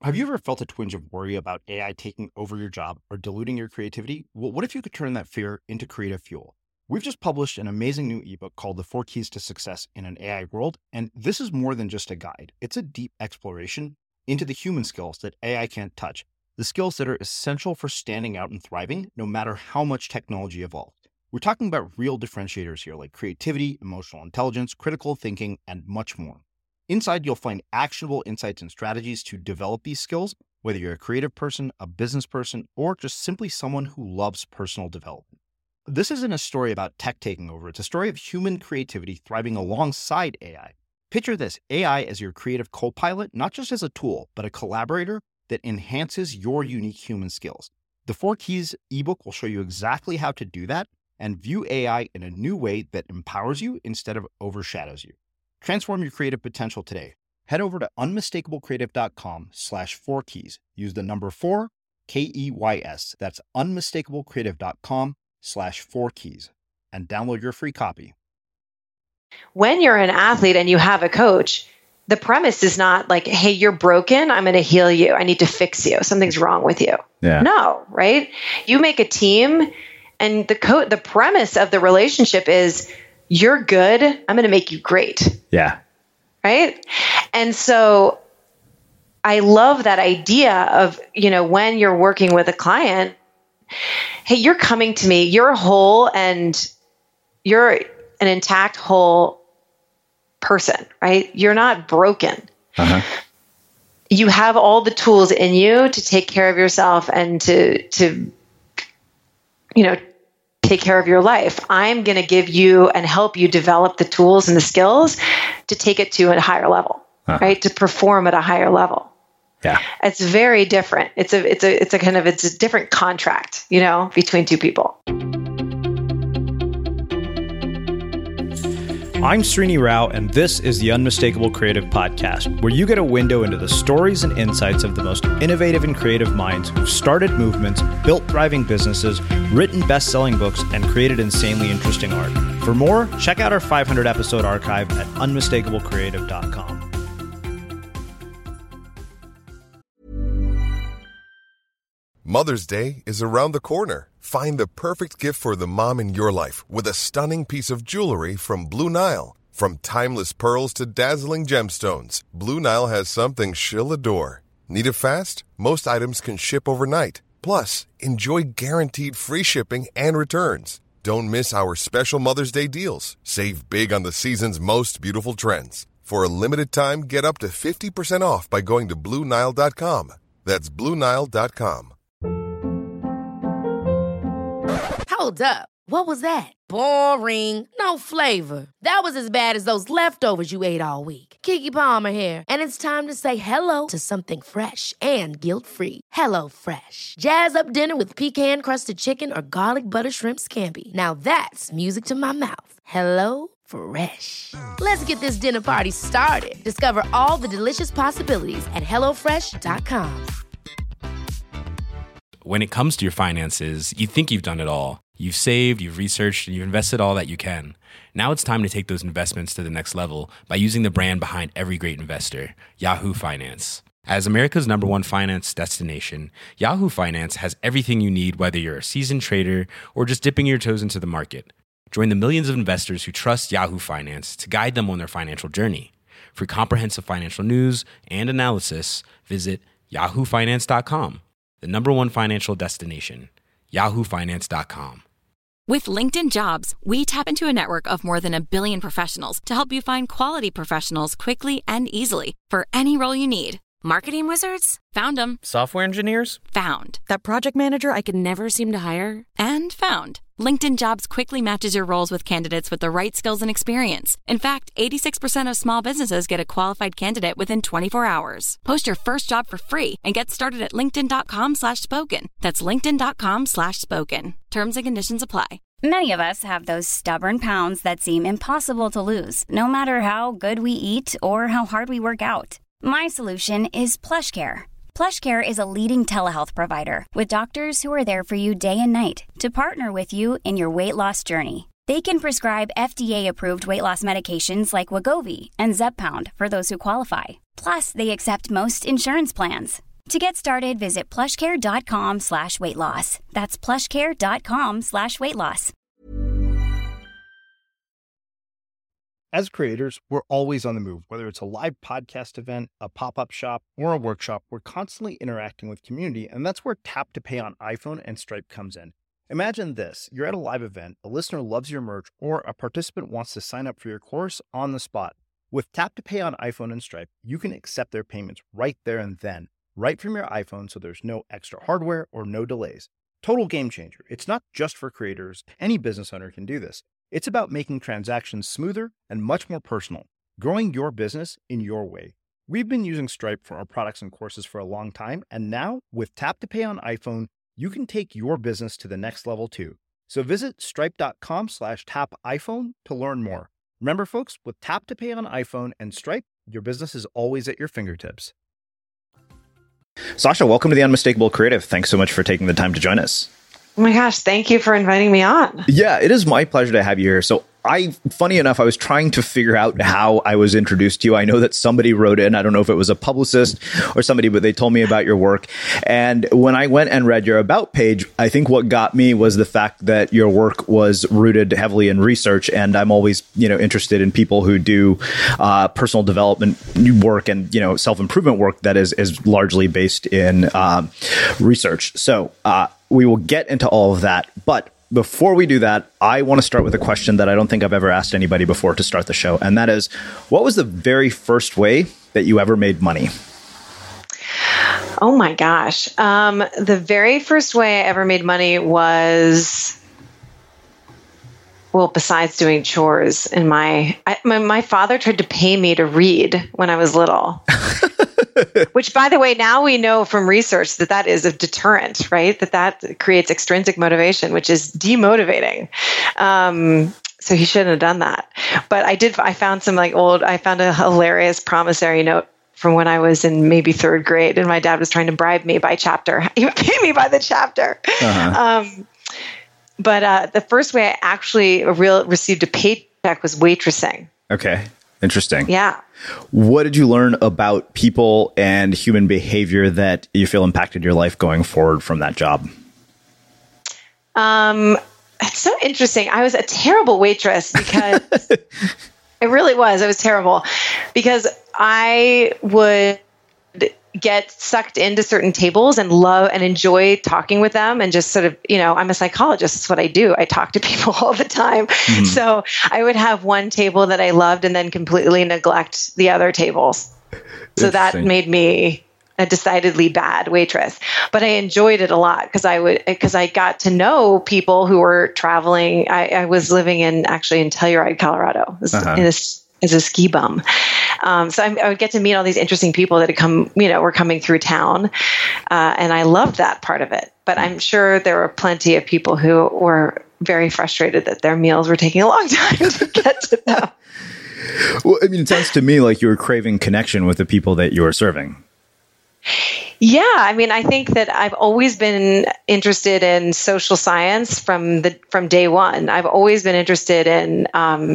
Have you ever felt a twinge of worry about AI taking over your job or diluting your creativity? Well, what if you could turn that fear into creative fuel? We've just published an amazing new ebook called The 4 Keys to Success in an AI World, and this is more than just a guide. It's a deep exploration into the human skills that AI can't touch, the skills that are essential for standing out and thriving, no matter how much technology evolves. We're talking about real differentiators here, like creativity, emotional intelligence, critical thinking, and much more. Inside, you'll find actionable insights and strategies to develop these skills, whether you're a creative person, a business person, or just simply someone who loves personal development. This isn't a story about tech taking over. It's a story of human creativity thriving alongside AI. Picture this, AI as your creative co-pilot, not just as a tool, but a collaborator that enhances your unique human skills. The 4 Keys ebook will show you exactly how to do that and view AI in a new way that empowers you instead of overshadows you. Transform your creative potential today. Head over to unmistakablecreative.com/4keys. Use the number 4, KEYS. That's unmistakablecreative.com/4keys and download your free copy. When you're an athlete and you have a coach, the premise is not like, hey, you're broken. I'm going to heal you. I need to fix you. Something's wrong with you. Yeah. No, right? You make a team and the premise of the relationship is you're good. I'm going to make you great. Yeah. Right. And so I love that idea of, when you're working with a client, hey, you're coming to me, you're whole and you're an intact whole person, right? You're not broken. Uh-huh. You have all the tools in you to take care of yourself and to take care of your life. I'm going to give you and help you develop the tools and the skills to take it to a higher level, right? To perform at a higher level. Yeah. It's very different. It's a different contract, between two people. I'm Srini Rao, and this is the Unmistakable Creative Podcast, where you get a window into the stories and insights of the most innovative and creative minds who've started movements, built thriving businesses, written best-selling books, and created insanely interesting art. For more, check out our 500-episode archive at unmistakablecreative.com. Mother's Day is around the corner. Find the perfect gift for the mom in your life with a stunning piece of jewelry from Blue Nile. From timeless pearls to dazzling gemstones, Blue Nile has something she'll adore. Need it fast? Most items can ship overnight. Plus, enjoy guaranteed free shipping and returns. Don't miss our special Mother's Day deals. Save big on the season's most beautiful trends. For a limited time, get up to 50% off by going to BlueNile.com. That's BlueNile.com. Hold up. What was that? Boring. No flavor. That was as bad as those leftovers you ate all week. Keke Palmer here. And it's time to say hello to something fresh and guilt-free. Hello Fresh. Jazz up dinner with pecan-crusted chicken or garlic butter shrimp scampi. Now that's music to my mouth. Hello Fresh. Let's get this dinner party started. Discover all the delicious possibilities at HelloFresh.com. When it comes to your finances, you think you've done it all. You've saved, you've researched, and you've invested all that you can. Now it's time to take those investments to the next level by using the brand behind every great investor, Yahoo Finance. As America's #1 finance destination, Yahoo Finance has everything you need, whether you're a seasoned trader or just dipping your toes into the market. Join the millions of investors who trust Yahoo Finance to guide them on their financial journey. For comprehensive financial news and analysis, visit yahoofinance.com. The #1 financial destination, yahoofinance.com. With LinkedIn Jobs, we tap into a network of more than 1 billion professionals to help you find quality professionals quickly and easily for any role you need. Marketing wizards? Found them. Software engineers? Found. That project manager I could never seem to hire? And found. LinkedIn Jobs quickly matches your roles with candidates with the right skills and experience. In fact, 86% of small businesses get a qualified candidate within 24 hours. Post your first job for free and get started at linkedin.com/spoken. That's linkedin.com/spoken. Terms and conditions apply. Many of us have those stubborn pounds that seem impossible to lose, no matter how good we eat or how hard we work out. My solution is PlushCare. PlushCare is a leading telehealth provider with doctors who are there for you day and night to partner with you in your weight loss journey. They can prescribe FDA-approved weight loss medications like Wegovy and Zepbound for those who qualify. Plus, they accept most insurance plans. To get started, visit plushcare.com/weightloss. That's plushcare.com/weightloss. As creators, we're always on the move. Whether it's a live podcast event, a pop-up shop, or a workshop, we're constantly interacting with community, and that's where Tap to Pay on iPhone and Stripe comes in. Imagine this. You're at a live event, a listener loves your merch, or a participant wants to sign up for your course on the spot. With Tap to Pay on iPhone and Stripe, you can accept their payments right there and then, right from your iPhone, so there's no extra hardware or no delays. Total game changer. It's not just for creators. Any business owner can do this. It's about making transactions smoother and much more personal, growing your business in your way. We've been using Stripe for our products and courses for a long time, and now with Tap to Pay on iPhone, you can take your business to the next level too. So visit stripe.com/tapiphone to learn more. Remember, folks, with Tap to Pay on iPhone and Stripe, your business is always at your fingertips. Sasha, welcome to The Unmistakable Creative. Thanks so much for taking the time to join us. Oh my gosh, thank you for inviting me on. Yeah, it is my pleasure to have you here. So funny enough, I was trying to figure out how I was introduced to you. I know that somebody wrote in, I don't know if it was a publicist or somebody, but they told me about your work. And when I went and read your About page, I think what got me was the fact that your work was rooted heavily in research. And I'm always, interested in people who do personal development work and, self-improvement work that is largely based in research. So we will get into all of that. But before we do that, I want to start with a question that I don't think I've ever asked anybody before to start the show. And that is, what was the very first way that you ever made money? Oh my gosh. The very first way I ever made money was, well, besides doing chores in my father tried to pay me to read when I was little. Which, by the way, now we know from research that is a deterrent, right? That creates extrinsic motivation, which is demotivating. So he shouldn't have done that. But I found I found a hilarious promissory note from when I was in maybe third grade, and my dad was trying to bribe me by chapter. He would pay me by the chapter. Uh-huh. But the first way I actually received a paycheck was waitressing. Okay. Interesting. Yeah. What did you learn about people and human behavior that you feel impacted your life going forward from that job? It's so interesting. I was a terrible waitress because it really was. I was terrible because I would get sucked into certain tables and love and enjoy talking with them and just sort of, I'm a psychologist. That's what I do. I talk to people all the time. Mm-hmm. So I would have one table that I loved and then completely neglect the other tables. So that made me a decidedly bad waitress, but I enjoyed it a lot because I got to know people who were traveling. I was living in Telluride, Colorado. As a ski bum. So I would get to meet all these interesting people that were coming through town. And I loved that part of it. But I'm sure there were plenty of people who were very frustrated that their meals were taking a long time to get to them. Well, it sounds to me like you were craving connection with the people that you were serving. Yeah. I think that I've always been interested in social science from day one. I've always been interested in,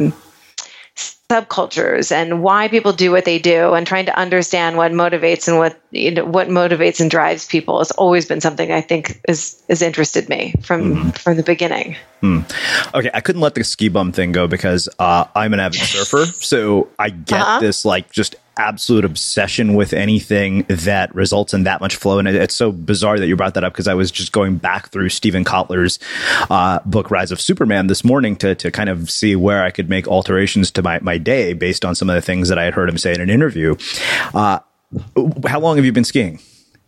subcultures and why people do what they do, and trying to understand what motivates and what motivates and drives people has always been something I think has interested me from the beginning. Okay, I couldn't let the ski bum thing go because I'm an avid surfer, so I get this just absolute obsession with anything that results in that much flow. And it's so bizarre that you brought that up because I was just going back through Stephen Kotler's book, Rise of Superman, this morning to kind of see where I could make alterations to my day based on some of the things that I had heard him say in an interview. How long have you been skiing?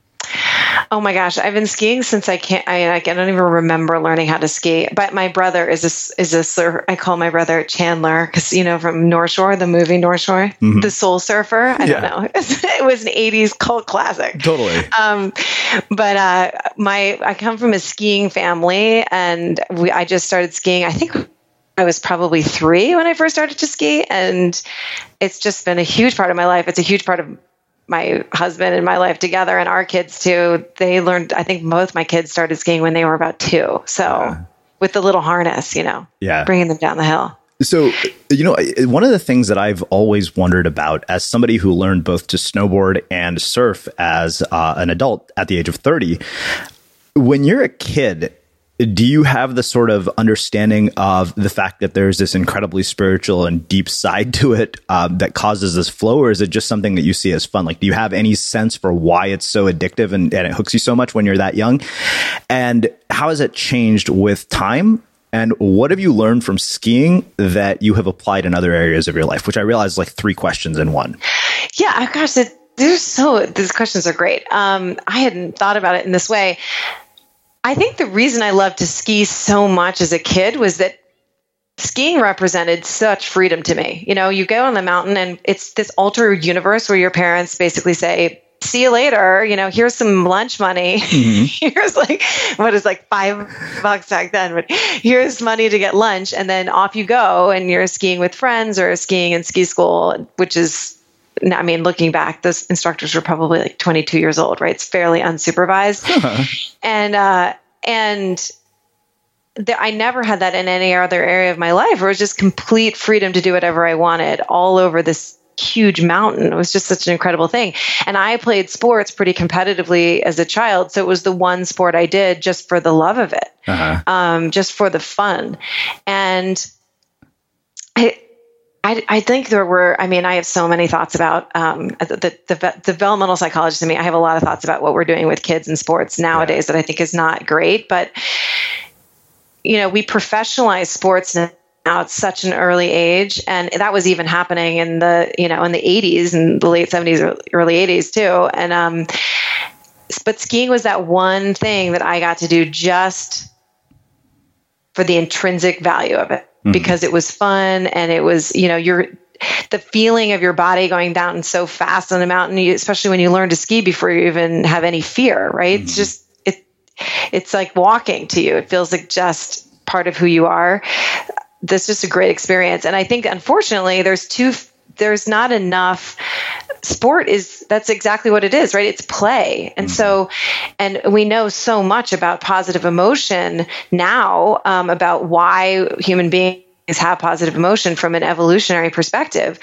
Oh my gosh, I've been skiing since I don't even remember learning how to ski. But my brother is a surfer. I call my brother Chandler because, from North Shore, the movie North Shore, the Soul Surfer. I don't know. It was an 80s cult classic. Totally. But I come from a skiing family, and I just started skiing. I think I was probably 3 when I first started to ski, and it's just been a huge part of my life. It's a huge part of my husband and my life together, and our kids too. They learned, I think both my kids started skiing when they were about 2. So with the little harness, bringing them down the hill. So, one of the things that I've always wondered about as somebody who learned both to snowboard and surf as an adult at the age of 30, when you're a kid, do you have the sort of understanding of the fact that there's this incredibly spiritual and deep side to it that causes this flow, or is it just something that you see as fun? Like, do you have any sense for why it's so addictive and it hooks you so much when you're that young? And how has it changed with time? And what have you learned from skiing that you have applied in other areas of your life? Which I realize is like 3 questions in one. Yeah, gosh, these questions are great. I hadn't thought about it in this way. I think the reason I loved to ski so much as a kid was that skiing represented such freedom to me. You go on the mountain and it's this altered universe where your parents basically say, see you later. Here's some lunch money. Mm-hmm. Here's what is $5 back then, but here's money to get lunch. And then off you go and you're skiing with friends or skiing in ski school, which is, looking back, those instructors were probably 22 years old, right? It's fairly unsupervised. Uh-huh. I never had that in any other area of my life where it was just complete freedom to do whatever I wanted all over this huge mountain. It was just such an incredible thing. And I played sports pretty competitively as a child. So it was the one sport I did just for the love of it, just for the fun. And I think there were, I have so many thoughts about the developmental psychologist in me. I have a lot of thoughts about what we're doing with kids in sports nowadays that I think is not great. But, we professionalize sports now at such an early age. And that was even happening in the 80s and the late 70s, or early 80s too. And, but skiing was that one thing that I got to do just for the intrinsic value of it, because it was fun. And it was, the feeling of your body going down so fast on a mountain, especially when you learn to ski before you even have any fear, right? It's just, it's like walking to you. It feels like just part of who you are. That's just a great experience. And I think, unfortunately, there's not enough. That's exactly what it is, right? It's play. And and we know so much about positive emotion now, about why human beings have positive emotion from an evolutionary perspective.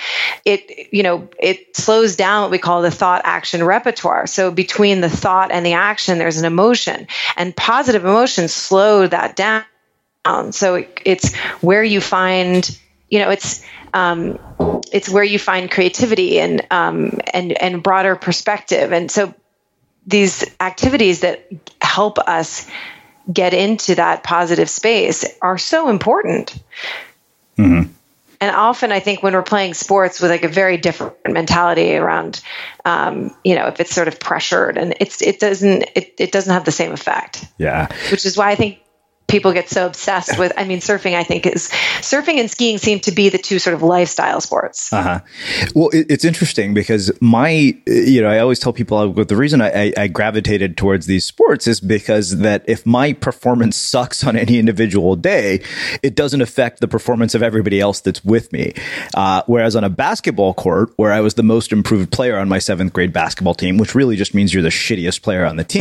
It slows down what we call the thought action repertoire. So between the thought and the action, there's an emotion, and positive emotions slow that down. So it's where you find, it's where you find creativity and broader perspective. And so these activities that help us get into that positive space are so important. Mm-hmm. And often I think when we're playing sports with a very different mentality around, if it's sort of pressured, and it doesn't have the same effect. Yeah. Which is why I think people get so obsessed with, surfing, I think surfing and skiing seem to be the two sort of lifestyle sports. Uh-huh. Well, it's interesting because I always tell people the reason I gravitated towards these sports is because that if my performance sucks on any individual day, it doesn't affect the performance of everybody else that's with me. Whereas on a basketball court, where I was the most improved player on my 7th grade basketball team, which really just means you're the shittiest player on the team.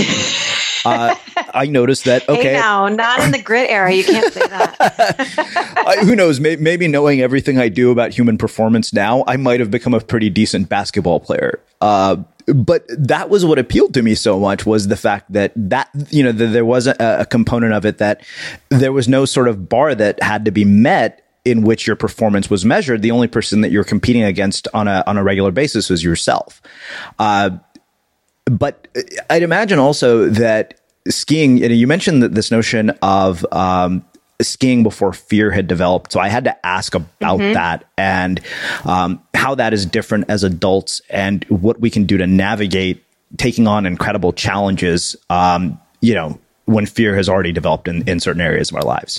I noticed that, okay. Hey, now, not in the grit era. You can't say that. Who knows? Maybe knowing everything I do about human performance now, I might have become a pretty decent basketball player. But that was what appealed to me so much, was the fact that there was a component of it that there was no sort of bar that had to be met in which your performance was measured. The only person that you're competing against on a regular basis was yourself. But I'd imagine also that skiing, you mentioned that this notion of skiing before fear had developed. So I had to ask about that and how that is different as adults and what we can do to navigate taking on incredible challenges, when fear has already developed in certain areas of our lives.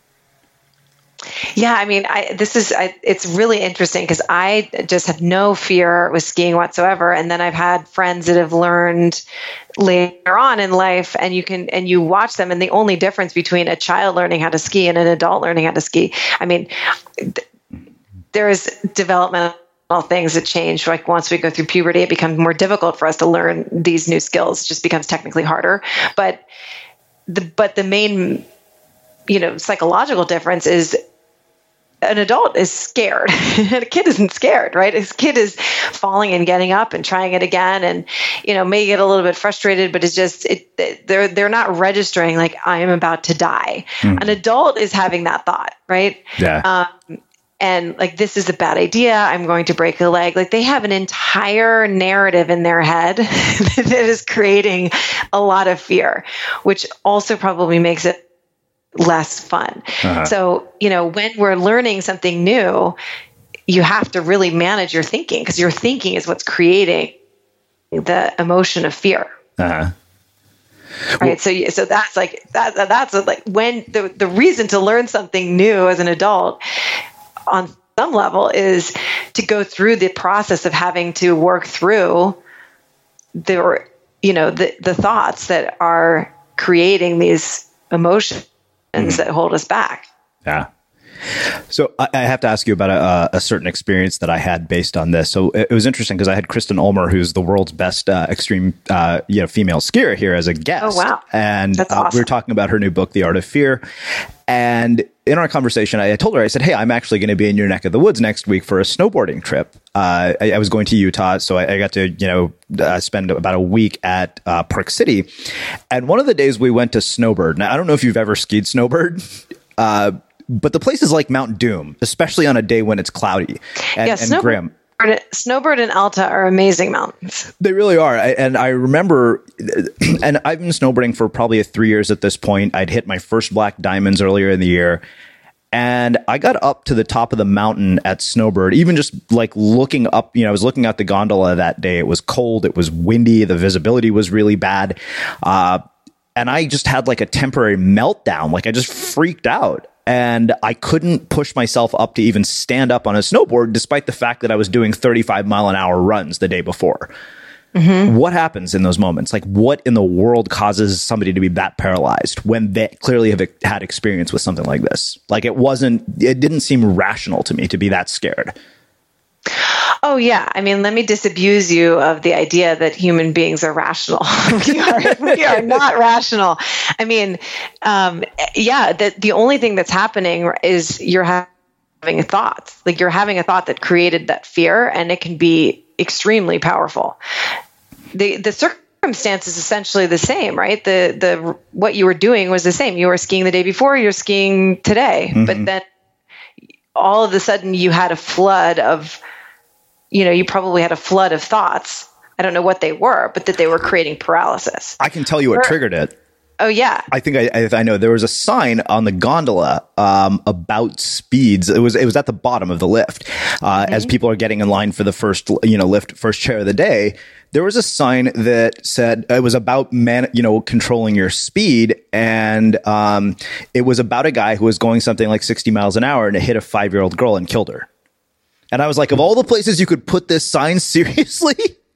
Yeah, it's really interesting because I just have no fear with skiing whatsoever. And then I've had friends that have learned later on in life, and you watch them, and the only difference between a child learning how to ski and an adult learning how to ski, there's developmental things that change. Like once we go through puberty, it becomes more difficult for us to learn these new skills. It just becomes technically harder. But the main psychological difference is an adult is scared. A kid isn't scared, right? A kid is falling and getting up and trying it again, and may get a little bit frustrated, but it's just they're not registering like I am about to die. An adult is having that thought, right? Yeah. And like, this is a bad idea. I'm going to break a leg. Like, they have an entire narrative in their head that is creating a lot of fear, which also probably makes it less fun. So, when we're learning something new, you have to really manage your thinking, because your thinking is what's creating the emotion of fear. Right. So that's like, that's like when the reason to learn something new as an adult on some level is to go through the process of having to work through the thoughts that are creating these emotions that hold us back. Yeah. So I have to ask you about a certain experience that I had based on this. So it was interesting because I had Kristen Ulmer, who's the world's best extreme female skier, here as a guest. Oh, wow. And that's awesome. We were talking about her new book, The Art of Fear. And in our conversation, I told her, I said, hey, I'm actually going to be in your neck of the woods next week for a snowboarding trip. I was going to Utah, so I got to, spend about a week at Park City. And one of the days we went to Snowbird. Now, I don't know if you've ever skied Snowbird, but the place is like Mount Doom, especially on a day when it's cloudy and grim. Snowbird and Alta are amazing mountains. They really are. And I remember, and I've been snowboarding for probably 3 years at this point. I'd hit my first black diamonds earlier in the year. And I got up to the top of the mountain at Snowbird, even just like looking up, I was looking at the gondola that day. It was cold. It was windy. The visibility was really bad. And I just had like a temporary meltdown. Like, I just freaked out. And I couldn't push myself up to even stand up on a snowboard, despite the fact that I was doing 35-mile-an-hour runs the day before. What happens in those moments? Like, what in the world causes somebody to be that paralyzed when they clearly have had experience with something like this? Like, it didn't seem rational to me to be that scared. Oh, yeah. I mean, let me disabuse you of the idea that human beings are rational. we are not rational. I mean, the only thing that's happening is you're having thoughts. Like, you're having a thought that created that fear, and it can be extremely powerful. The circumstance is essentially the same, right? The what you were doing was the same. You were skiing the day before, you're skiing today. But then all of a sudden you had a flood of, you probably had a flood of thoughts. I don't know what they were, but that they were creating paralysis. I can tell you what triggered it. Oh, yeah. I think I know. There was a sign on the gondola about speeds. It was at the bottom of the lift. As people are getting in line for the first lift, first chair of the day, there was a sign that said it was about controlling your speed, and it was about a guy who was going something like 60 miles an hour and it hit a 5-year-old girl and killed her. And I was like, of all the places you could put this sign, seriously?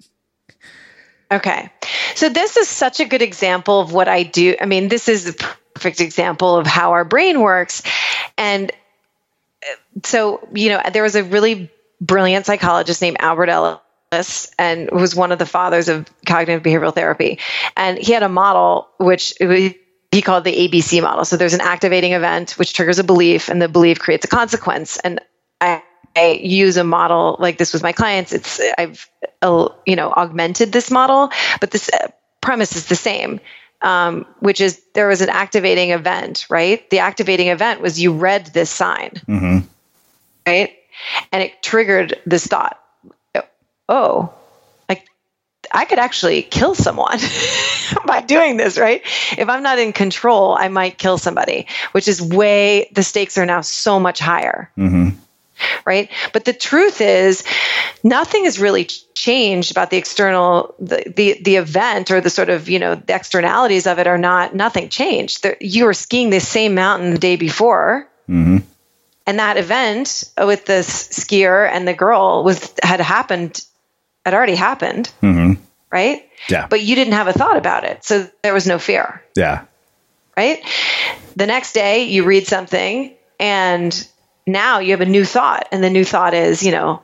Okay. So this is such a good example of what I do. I mean, this is a perfect example of how our brain works. And so, there was a really brilliant psychologist named Albert Ellis, and was one of the fathers of cognitive behavioral therapy. And he had a model, which he called the ABC model. So there's an activating event, which triggers a belief, and the belief creates a consequence. And I use a model like this with my clients. I've augmented this model, but this premise is the same, which is there was an activating event, right? The activating event was you read this sign, right? And it triggered this thought. Oh, like I could actually kill someone by doing this, right? If I'm not in control, I might kill somebody, which is the stakes are now so much higher. Right. But the truth is nothing has really changed about the external, the event, or the sort of, the externalities of it are nothing changed. You were skiing the same mountain the day before. And that event with this skier and the girl had already happened. Right. Yeah. But you didn't have a thought about it. So there was no fear. Yeah. Right. The next day you read something and now you have a new thought, and the new thought is, if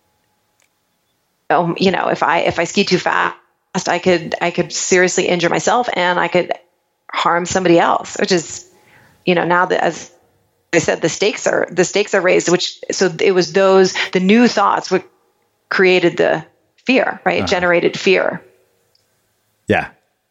I ski too fast, I could seriously injure myself, and I could harm somebody else, which is, now that as I said, the stakes are raised, so it was the new thoughts what created the fear, right? Generated fear. Yeah.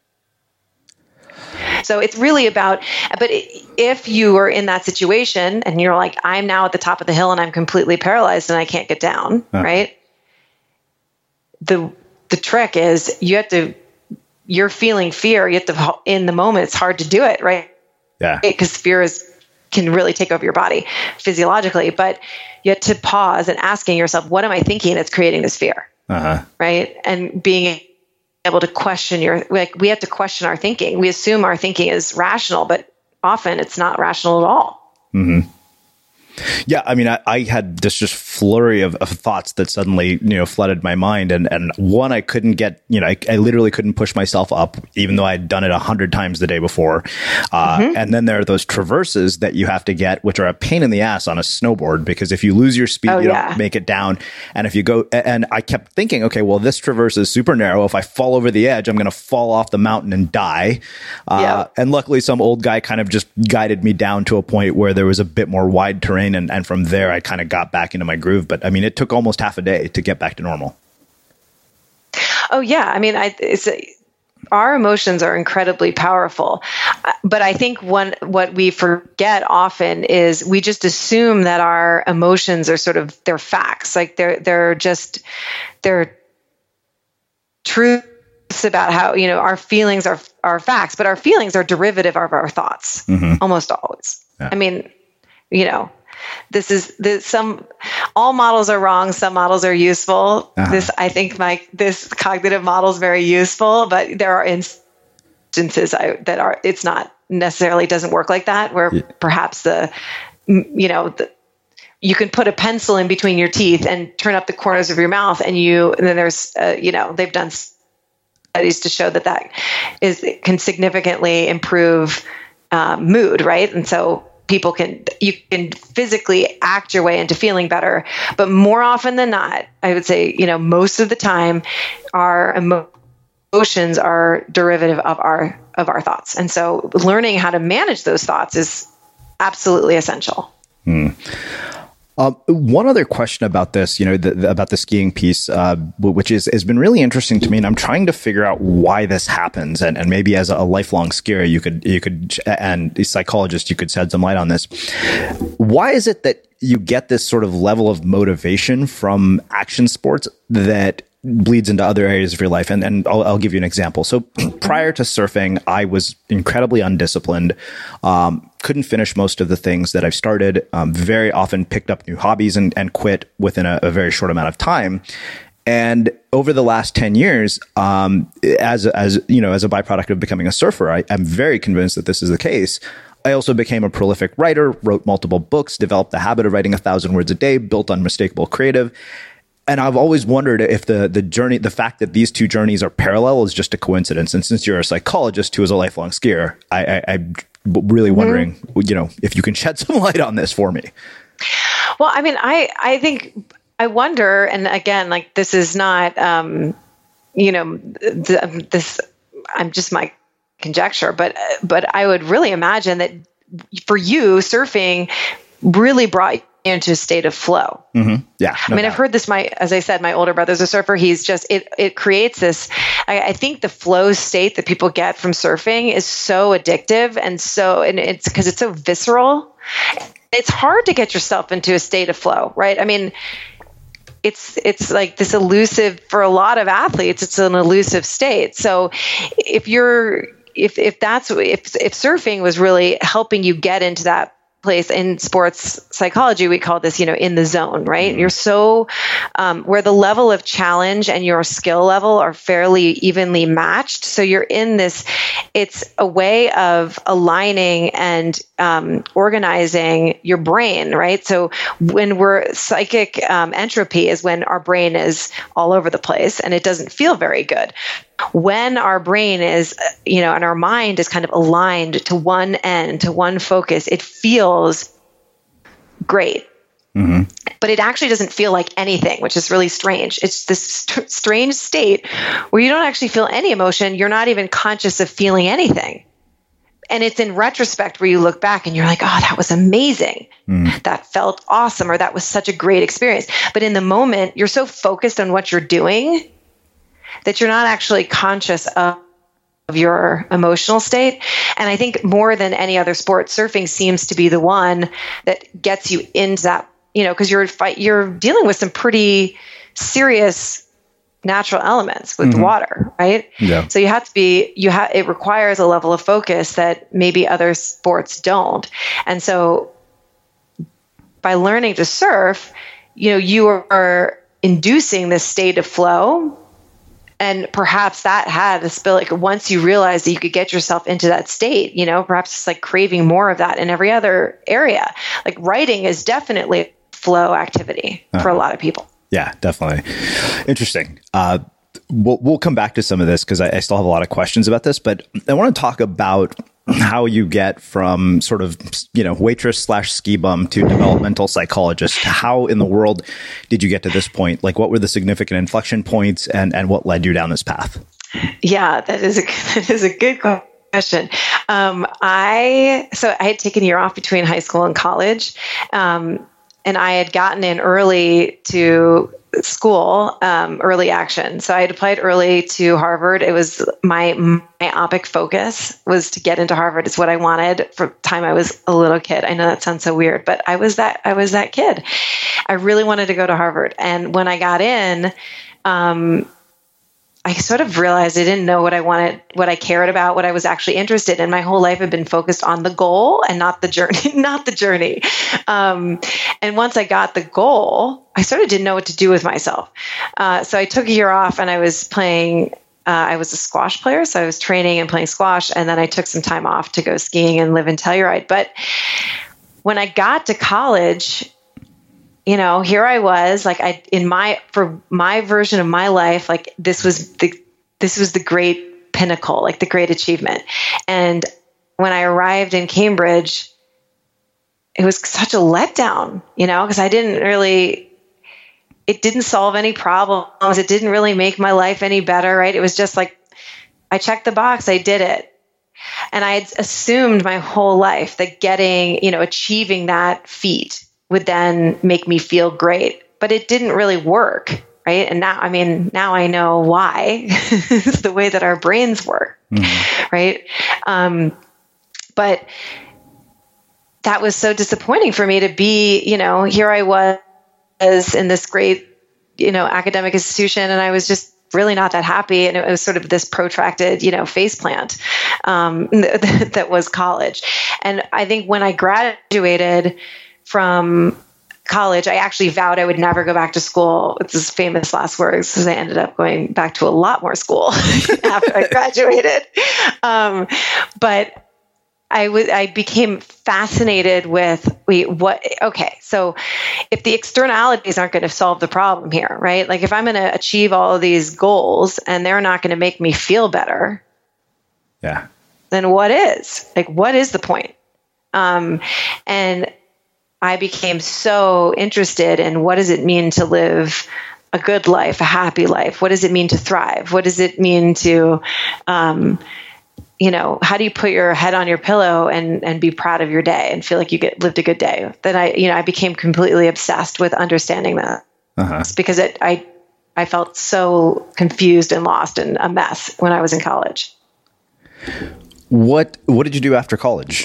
So it's really about, but if you are in that situation and you're like, I'm now at the top of the hill and I'm completely paralyzed and I can't get down, right? The trick is you're feeling fear. You have to, in the moment, it's hard to do it, right? Yeah. Because fear can really take over your body physiologically, but you have to pause and asking yourself, what am I thinking that's creating this fear? Right? And being able to question we have to question our thinking. We assume our thinking is rational, but often it's not rational at all. Mm-hmm. Yeah, I mean, I had this just flurry of thoughts that suddenly, flooded my mind. And one, I couldn't get, I literally couldn't push myself up, even though I'd done it 100 times the day before. And then there are those traverses that you have to get, which are a pain in the ass on a snowboard, because if you lose your speed, you don't make it down. And if you go, and I kept thinking, okay, well, this traverse is super narrow. If I fall over the edge, I'm going to fall off the mountain and die. And luckily, some old guy kind of just guided me down to a point where there was a bit more wide terrain. And from there, I kind of got back into my groove. But I mean, it took almost half a day to get back to normal. Oh, yeah. I mean, our emotions are incredibly powerful. But I think what we forget often is we just assume that our emotions are they're facts. Like they're truths about how, our feelings are facts, but our feelings are derivative of our thoughts almost always. Yeah. I mean, all models are wrong. Some models are useful. I think this cognitive model is very useful, but there are instances it's not necessarily doesn't work like that, where perhaps you can put a pencil in between your teeth and turn up the corners of your mouth, and then there's, they've done studies to show that can significantly improve mood, right? And so you can physically act your way into feeling better, but more often than not, I would say, most of the time, our emotions are derivative of our thoughts. And so learning how to manage those thoughts is absolutely essential. One other question about this, about the skiing piece, which has been really interesting to me, and I'm trying to figure out why this happens. And maybe as a lifelong skier, you could, and a psychologist, you could shed some light on this. Why is it that you get this sort of level of motivation from action sports that bleeds into other areas of your life? And I'll give you an example. So prior to surfing, I was incredibly undisciplined, couldn't finish most of the things that I've started, very often picked up new hobbies and quit within a very short amount of time. And over the last 10 years, as a byproduct of becoming a surfer, I'm very convinced that this is the case. I also became a prolific writer, wrote multiple books, developed the habit of writing 1,000 words a day, built Unmistakable Creative. And I've always wondered if the journey, the fact that these two journeys are parallel is just a coincidence. And since you're a psychologist who is a lifelong skier, I'm really wondering, if you can shed some light on this for me. Well, I mean, I wonder, and again, this is not, this, I'm just my conjecture, but I would really imagine that for you, surfing really brought you into a state of flow. Mm-hmm. Yeah. I mean, I've heard this, as I said, my older brother's a surfer. He's just, it creates this, I think the flow state that people get from surfing is so addictive. And it's because it's so visceral. It's hard to get yourself into a state of flow, right? I mean, it's like this elusive, for a lot of athletes, it's an elusive state. So if surfing was really helping you get into that place, in sports psychology, we call this, in the zone, right? You're so, where the level of challenge and your skill level are fairly evenly matched. So you're in this, it's a way of aligning and organizing your brain, right? So when we're psychic entropy is when our brain is all over the place and it doesn't feel very good. When our brain is, and our mind is kind of aligned to one end, to one focus, it feels great. Mm-hmm. But it actually doesn't feel like anything, which is really strange. It's this strange state where you don't actually feel any emotion. You're not even conscious of feeling anything. And it's in retrospect where you look back and you're like, oh, that was amazing. That felt awesome. Or that was such a great experience. But in the moment, you're so focused on what you're doing that you're not actually conscious of your emotional state. And I think more than any other sport, surfing seems to be the one that gets you into that, because you're dealing with some pretty serious natural elements with the water, right? Yeah. So you have to be, it requires a level of focus that maybe other sports don't. And so by learning to surf, you are inducing this state of flow. And perhaps that had a spill, like once you realize that you could get yourself into that state, perhaps it's like craving more of that in every other area. Like writing is definitely a flow activity for a lot of people. Yeah, definitely. Interesting. We'll come back to some of this because I still have a lot of questions about this, but I want to talk about how you get from sort of, waitress / ski bum to developmental psychologist. How in the world did you get to this point? Like, what were the significant inflection points and what led you down this path? Yeah, that is a good question. I had taken a year off between high school and college. And I had gotten in early to school, early action. So I had applied early to Harvard. It was my myopic focus was to get into Harvard. It's what I wanted from the time I was a little kid. I know that sounds so weird, but I was that kid. I really wanted to go to Harvard. And when I got in, I sort of realized I didn't know what I wanted, what I cared about, what I was actually interested in. My whole life had been focused on the goal and not the journey, and once I got the goal, I sort of didn't know what to do with myself. So I took a year off and I was playing, I was a squash player. So I was training and playing squash. And then I took some time off to go skiing and live in Telluride. But when I got to college, here I was, like for my version of my life, like this was the great pinnacle, like the great achievement. And when I arrived in Cambridge, it was such a letdown, because it didn't solve any problems. It didn't really make my life any better, right? It was just like, I checked the box, I did it. And I had assumed my whole life that achieving that feat would then make me feel great, but it didn't really work, right? And now I know why. It's the way that our brains work, right? But that was so disappointing for me to be, here I was in this great, academic institution, and I was just really not that happy. And it was sort of this protracted, faceplant that was college. And I think when I graduated from college, I actually vowed I would never go back to school. It's his famous last words, because I ended up going back to a lot more school after I graduated. But I became fascinated with, so if the externalities aren't going to solve the problem here, right? Like if I'm going to achieve all of these goals and they're not going to make me feel better, yeah, then what is? Like, what is the point? And I became so interested in what does it mean to live a good life, a happy life? What does it mean to thrive? What does it mean to, how do you put your head on your pillow and be proud of your day and feel like you lived a good day? Then I became completely obsessed with understanding that. It's because I felt so confused and lost and a mess when I was in college. What did you do after college?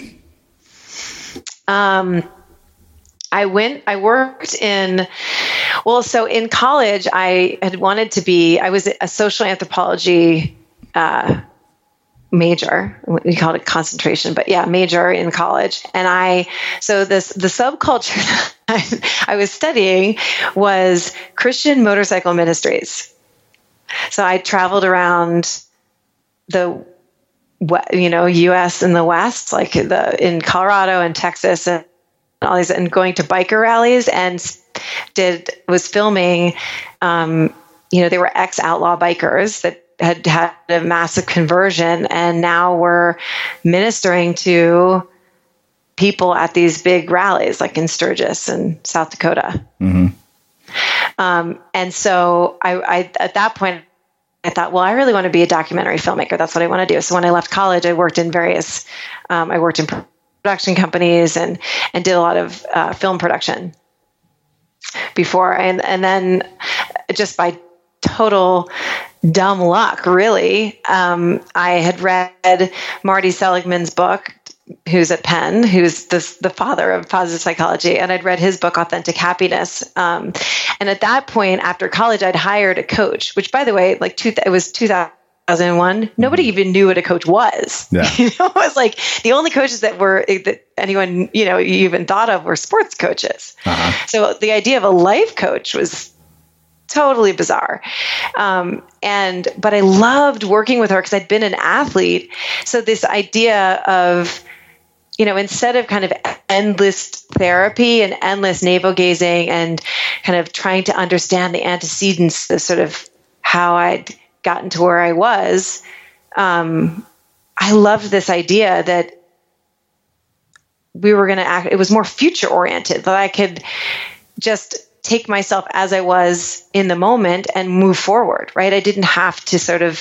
I worked in college, I was a social anthropology major. We called it concentration, but yeah, major in college. And the subculture I was studying was Christian motorcycle ministries. So I traveled around the U.S. in the West, like in Colorado and Texas and all these, and going to biker rallies, and was filming. They were ex-outlaw bikers that had a massive conversion, and now we're ministering to people at these big rallies, like in Sturgis and South Dakota. And so I at that point, I thought, well, I really want to be a documentary filmmaker. That's what I want to do. So when I left college, I worked in production companies and did a lot of film production before. And then just by total dumb luck, really, I had read Marty Seligman's book, who's at Penn, who's the father of positive psychology. And I'd read his book, Authentic Happiness. And at that point, after college, I'd hired a coach, which, by the way, it was 2001. Nobody even knew what a coach was. Yeah. It was like the only coaches that anyone, you even thought of were sports coaches. Uh-huh. So the idea of a life coach was totally bizarre. But I loved working with her because I'd been an athlete. So this idea of, instead of kind of endless therapy and endless navel gazing and kind of trying to understand the antecedents of sort of how I'd gotten to where I was, I loved this idea that we were going to act, it was more future oriented, that I could just take myself as I was in the moment and move forward, right? I didn't have to sort of,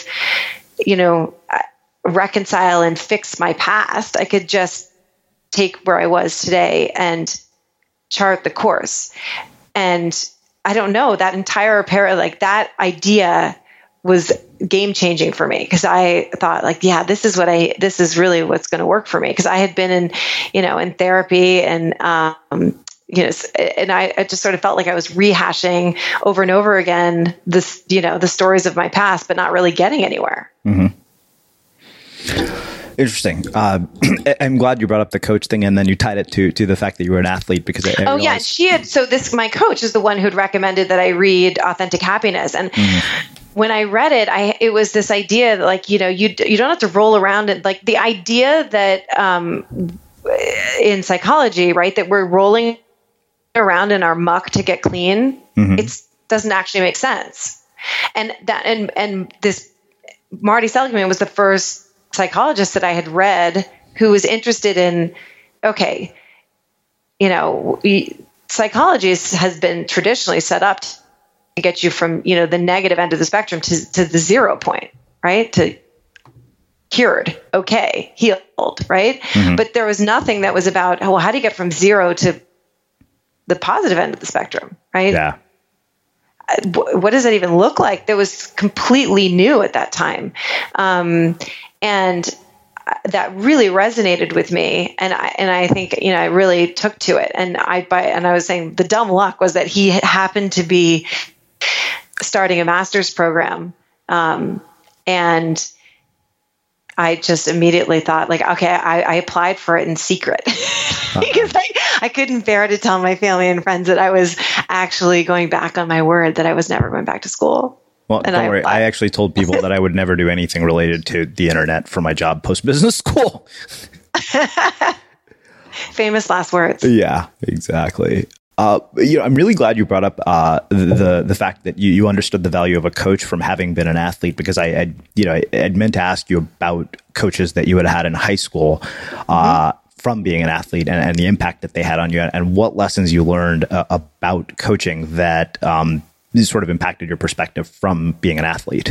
reconcile and fix my past. I could just take where I was today and chart the course. And I don't know, that entire that idea was game changing for me, because I thought this is really what's going to work for me. Because I had been in therapy and, and I just sort of felt like I was rehashing over and over again the stories of my past, but not really getting anywhere. Mm-hmm. Interesting. I'm glad you brought up the coach thing, and then you tied it to the fact that you were an athlete, because my coach is the one who'd recommended that I read Authentic Happiness. And when I read it, it was this idea that you don't have to roll around it. Like the idea that in psychology, right, that we're rolling around in our muck to get clean, it doesn't actually make sense. And this Marty Seligman was the first psychologist that I had read who was interested in, psychology has been traditionally set up to get you from, the negative end of the spectrum to the 0 point, right? To cured, okay, healed, right? But there was nothing that was about, how do you get from 0 to the positive end of the spectrum, right? Yeah. What does that even look like? That was completely new at that time. And that really resonated with me. And I think, I really took to it. And I was saying the dumb luck was that he happened to be starting a master's program. And I just immediately thought I applied for it in secret because I couldn't bear to tell my family and friends that I was actually going back on my word that I was never going back to school. Well, don't worry. I actually told people that I would never do anything related to the internet for my job post-business school. Famous last words. Yeah, exactly. I'm really glad you brought up the fact that you understood the value of a coach from having been an athlete, because I meant to ask you about coaches that you had in high school from being an athlete and the impact that they had on you, and what lessons you learned about coaching that sort of impacted your perspective from being an athlete.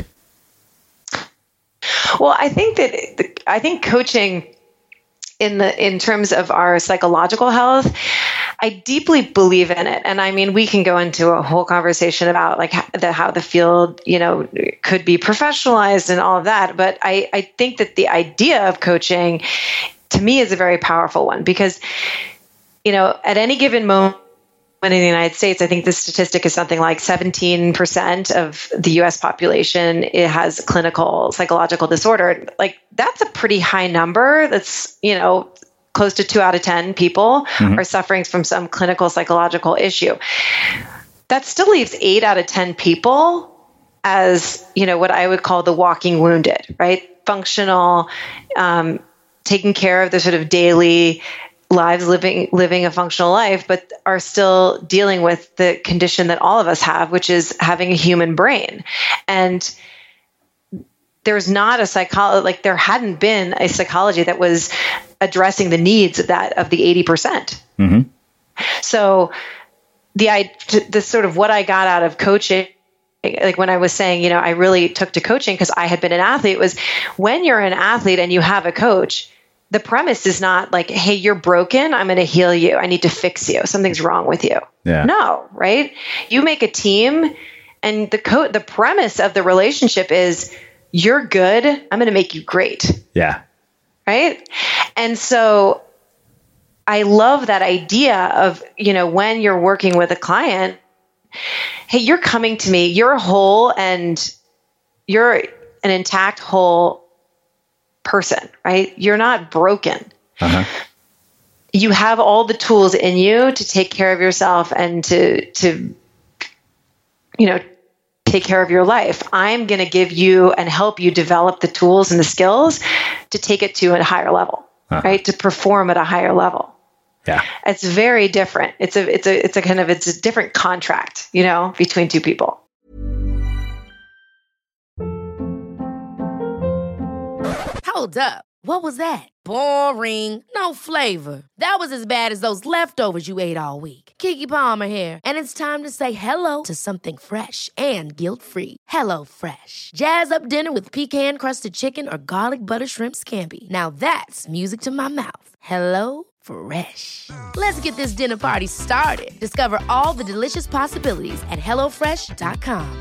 Well, I think coaching in terms of our psychological health, I deeply believe in it. And I mean, we can go into a whole conversation about how the field, could be professionalized and all of that. But I think that the idea of coaching to me is a very powerful one, because, at any given moment in the United States, I think the statistic is something like 17% of the US population has clinical psychological disorder. That's a pretty high number. That's, close to 2 out of 10 people are suffering from some clinical psychological issue. That still leaves 8 out of 10 people as, what I would call the walking wounded, right? Functional, taking care of the sort of daily lives, living a functional life, but are still dealing with the condition that all of us have, which is having a human brain. And there's not a psychology, there hadn't been a psychology that was addressing the needs of the 80%. So the sort of what I got out of coaching like when I was saying, I really took to coaching because I had been an athlete, was when you're an athlete and you have a coach, the premise is not like, hey, you're broken, I'm going to heal you, I need to fix you, something's wrong with you. Yeah. No, right? You make a team, and the premise of the relationship is, you're good, I'm going to make you great. Yeah. Right? And so I love that idea of, when you're working with a client, hey, you're coming to me, you're whole and you're an intact, whole person, right? You're not broken. Uh-huh. You have all the tools in you to take care of yourself and to take care of your life. I'm going to give you and help you develop the tools and the skills to take it to a higher level, right? To perform at a higher level. Yeah. It's very different. It's a different contract, between two people. Hold up. What was that? Boring. No flavor. That was as bad as those leftovers you ate all week. Keke Palmer here, and it's time to say hello to something fresh and guilt-free. HelloFresh. Jazz up dinner with pecan-crusted chicken or garlic butter shrimp scampi. Now that's music to my mouth. HelloFresh. Let's get this dinner party started. Discover all the delicious possibilities at HelloFresh.com.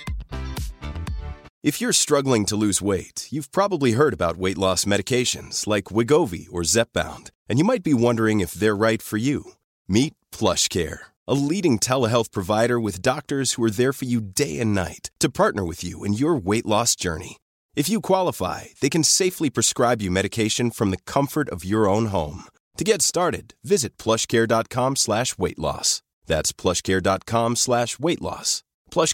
If you're struggling to lose weight, you've probably heard about weight loss medications like Wegovy or Zepbound, and you might be wondering if they're right for you. Meet PlushCare, a leading telehealth provider with doctors who are there for you day and night to partner with you in your weight loss journey. If you qualify, they can safely prescribe you medication from the comfort of your own home. To get started, visit plushcare.com/weightloss. That's plushcare.com/weightloss.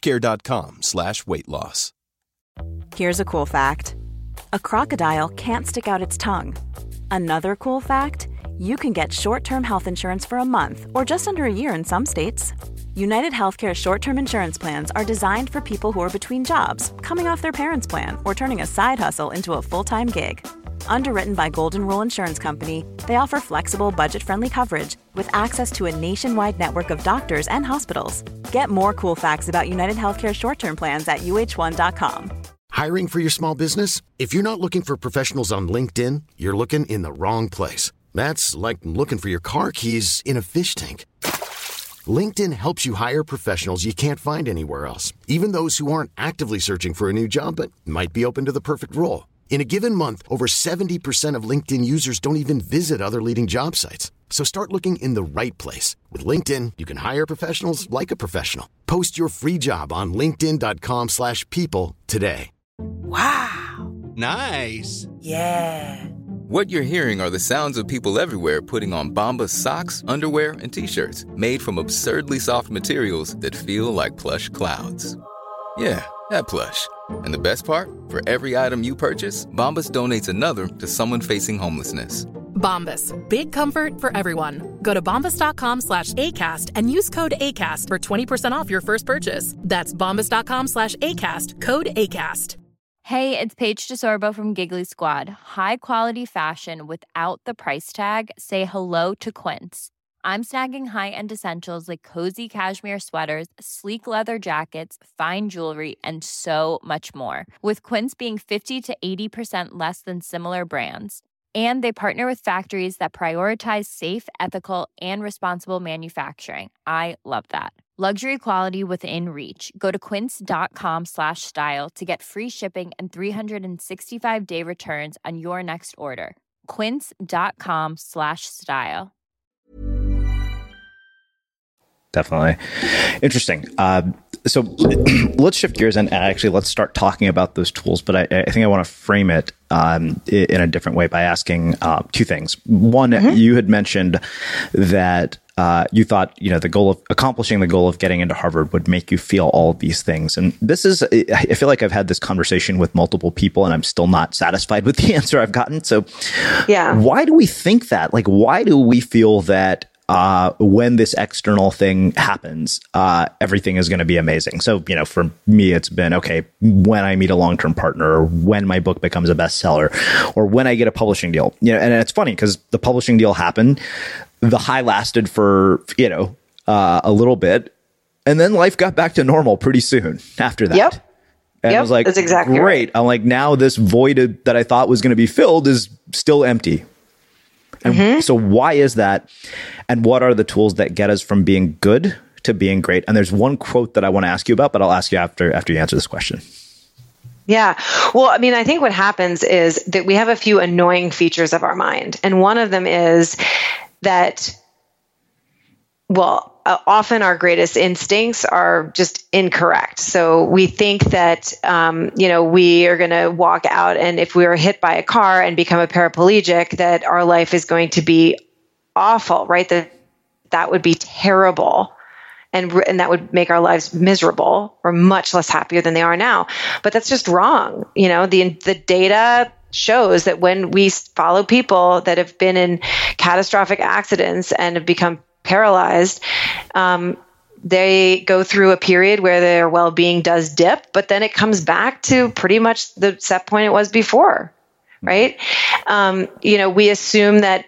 plushcare.com/weightloss. Here's a cool fact. A crocodile can't stick out its tongue. Another cool fact, you can get short-term health insurance for a month or just under a year in some states. United Healthcare short-term insurance plans are designed for people who are between jobs, coming off their parents' plan, or turning a side hustle into a full-time gig. Underwritten by Golden Rule Insurance Company, they offer flexible, budget-friendly coverage with access to a nationwide network of doctors and hospitals. Get more cool facts about United Healthcare short-term plans at uh1.com. Hiring for your small business? If you're not looking for professionals on LinkedIn, you're looking in the wrong place. That's like looking for your car keys in a fish tank. LinkedIn helps you hire professionals you can't find anywhere else, even those who aren't actively searching for a new job but might be open to the perfect role. In a given month, over 70% of LinkedIn users don't even visit other leading job sites. So start looking in the right place. With LinkedIn, you can hire professionals like a professional. Post your free job on linkedin.com/people today. Wow. Nice. Yeah. What you're hearing are the sounds of people everywhere putting on Bombas socks, underwear, and T-shirts made from absurdly soft materials that feel like plush clouds. Yeah, that plush. And the best part? For every item you purchase, Bombas donates another to someone facing homelessness. Bombas. Big comfort for everyone. Go to bombas.com/ACAST and use code ACAST for 20% off your first purchase. That's bombas.com/ACAST. Code ACAST. Hey, it's Paige DeSorbo from Giggly Squad. High quality fashion without the price tag. Say hello to Quince. I'm snagging high-end essentials like cozy cashmere sweaters, sleek leather jackets, fine jewelry, and so much more. With Quince being 50 to 80% less than similar brands. And they partner with factories that prioritize safe, ethical, and responsible manufacturing. I love that. Luxury quality within reach. Go to quince.com/style to get free shipping and 365-day returns on your next order. Quince.com/style. Definitely. Interesting. So let's shift gears and actually let's start talking about those tools. But I think I want to frame it in a different way by asking two things. One, you had mentioned that you thought, the goal of accomplishing the goal of getting into Harvard would make you feel all of these things. And this is, I feel like I've had this conversation with multiple people and I'm still not satisfied with the answer I've gotten. So why do we think that? Like, why do we feel that when this external thing happens, everything is going to be amazing? So, for me, it's been, okay, when I meet a long-term partner, or when my book becomes a bestseller, or when I get a publishing deal, and it's funny because the publishing deal happened. The high lasted for, a little bit. And then life got back to normal pretty soon after that. Yep. And I was like, that's exactly great. Right. I'm like, now this void that I thought was going to be filled is still empty. And so why is that? And what are the tools that get us from being good to being great? And there's one quote that I want to ask you about, but I'll ask you after you answer this question. Yeah. Well, I mean, I think what happens is that we have a few annoying features of our mind. And one of them is that, often our greatest instincts are just incorrect. So we think that, we are going to walk out, and if we were hit by a car and become a paraplegic, that our life is going to be awful, right? That would be terrible. And that would make our lives miserable or much less happier than they are now. But that's just wrong. The data shows that when we follow people that have been in catastrophic accidents and have become paralyzed, they go through a period where their well-being does dip, but then it comes back to pretty much the set point it was before, right? We assume that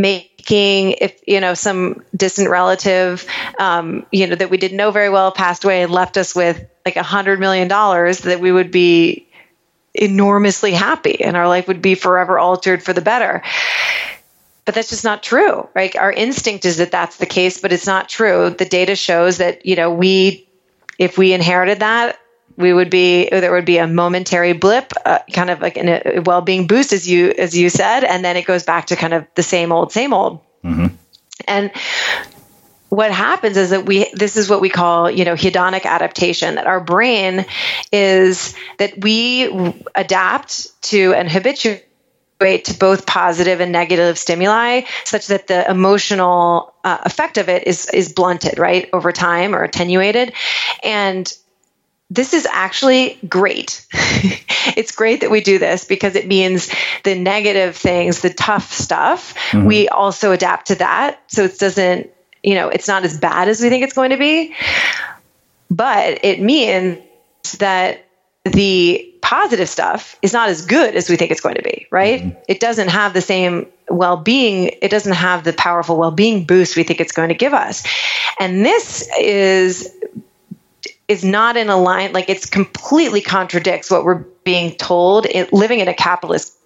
if some distant relative, that we didn't know very well passed away and left us with like $100 million, that we would be enormously happy and our life would be forever altered for the better. But that's just not true, right? Our instinct is that that's the case, but it's not true. The data shows that, if we inherited that, there would be a momentary blip, kind of like a well-being boost, as you said, and then it goes back to kind of the same old. Mm-hmm. And what happens is that this is what we call, hedonic adaptation, that our brain is that we adapt to and habituate to both positive and negative stimuli, such that the emotional effect of it is blunted, right, over time, or attenuated. And this is actually great. It's great that we do this because it means the negative things, the tough stuff, we also adapt to that. So it doesn't, it's not as bad as we think it's going to be. But it means that the positive stuff is not as good as we think it's going to be, right? It doesn't have the same well-being. It doesn't have the powerful well-being boost we think it's going to give us. And this is not in a line, like it's completely contradicts what we're being told. Living in a capitalist,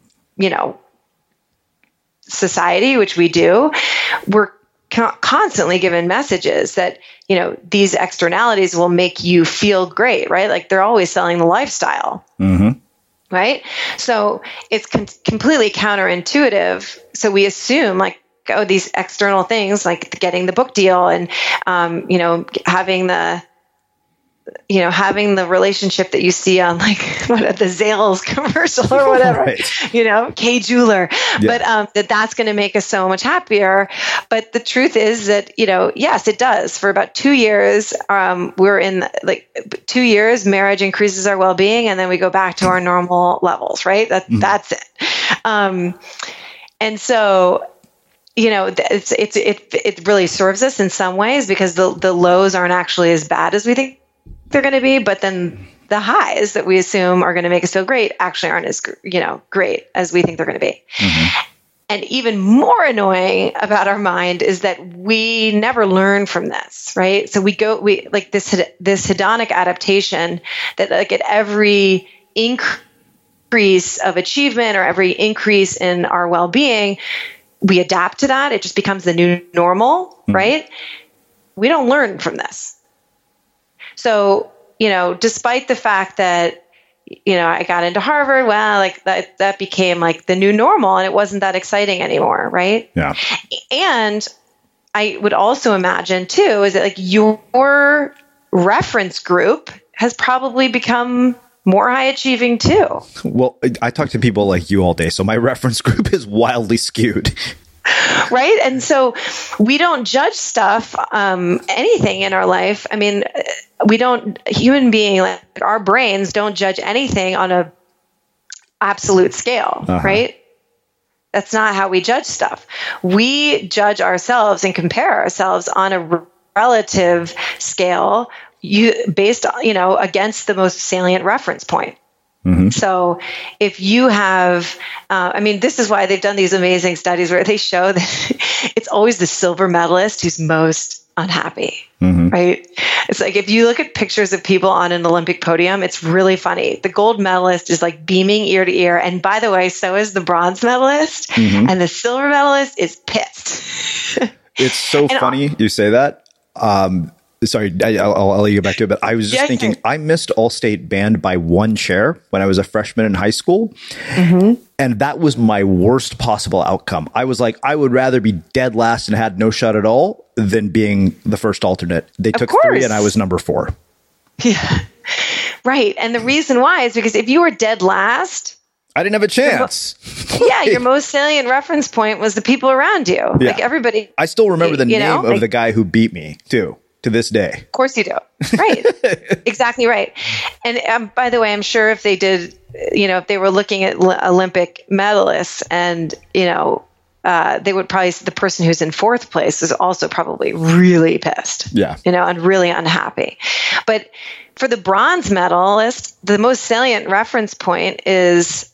society, which we do, we're constantly given messages that, these externalities will make you feel great, right? Like they're always selling the lifestyle, right? So it's completely counterintuitive. So we assume these external things, like getting the book deal and, having the relationship that you see on the Zales commercial or whatever, right. Kay Jeweler, yeah. But that's going to make us so much happier. But the truth is that, yes, it does. For about 2 years, we're in 2 years, marriage increases our well-being, and then we go back to our normal levels, right? That's it. And so, it really serves us in some ways because the lows aren't actually as bad as we think they're going to be, but then the highs that we assume are going to make us feel great actually aren't as great as we think they're going to be. And even more annoying about our mind is that we never learn from this, right? So we like this hedonic adaptation that at every increase of achievement or every increase in our well-being, we adapt to that. It just becomes the new normal, right? We don't learn from this. So, despite the fact that, I got into Harvard, that became the new normal and it wasn't that exciting anymore, right? Yeah. And I would also imagine too, is that your reference group has probably become more high achieving too. Well, I talk to people like you all day, so my reference group is wildly skewed. Right. And so we don't judge stuff, anything in our life. I mean, human being, our brains don't judge anything on a absolute scale, right? That's not how we judge stuff. We judge ourselves and compare ourselves on a relative scale, based, against the most salient reference point. So if you have, this is why they've done these amazing studies where they show that it's always the silver medalist who's most unhappy, right? It's like if you look at pictures of people on an Olympic podium, it's really funny. The gold medalist is like beaming ear to ear. And by the way, so is the bronze medalist. Mm-hmm. And the silver medalist is pissed. It's so funny you say that. Sorry, I'll let you get back to it. But I was just thinking, I missed All-State band by one chair when I was a freshman in high school. Mm-hmm. And that was my worst possible outcome. I was like, I would rather be dead last and had no shot at all than being the first alternate. They took 3 and I was number 4. Yeah, right. And the reason why is because if you were dead last, I didn't have a chance. Your most salient reference point was the people around you. Yeah. Like everybody. I still remember the name of the guy who beat me too, to this day. Of course you do. Right. Exactly right. And by the way, I'm sure if they did, if they were looking at Olympic medalists and, they would probably, the person who's in 4th place is also probably really pissed. Yeah. And really unhappy. But for the bronze medalist, the most salient reference point is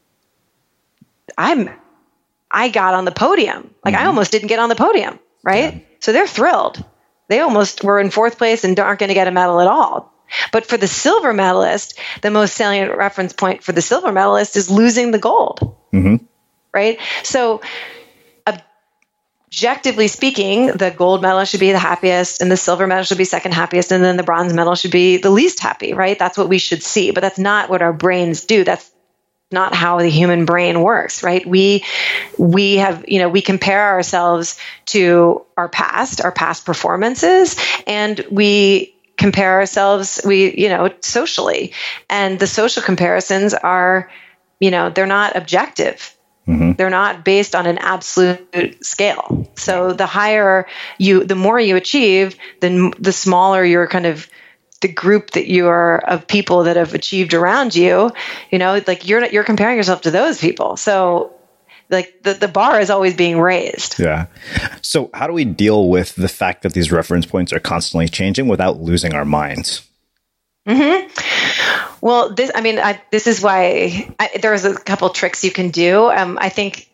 I got on the podium. Like I almost didn't get on the podium. Right. Yeah. So they're thrilled. They almost were in 4th place and aren't going to get a medal at all. But for the silver medalist, the most salient reference point for the silver medalist is losing the gold. Mm-hmm. Right. So objectively speaking, the gold medal should be the happiest and the silver medal should be second happiest. And then the bronze medal should be the least happy. Right. That's what we should see. But that's not what our brains do. That's not how the human brain works, right? We have, we compare ourselves to our past performances, and we compare ourselves, socially. And the social comparisons are, they're not objective. Mm-hmm. They're not based on an absolute scale. So the more you achieve, then the smaller your kind of the group that you are of people that have achieved around you, like you're comparing yourself to those people. So like the bar is always being raised. Yeah. So how do we deal with the fact that these reference points are constantly changing without losing our minds? Mm-hmm. Well, this is why there's a couple tricks you can do. I think,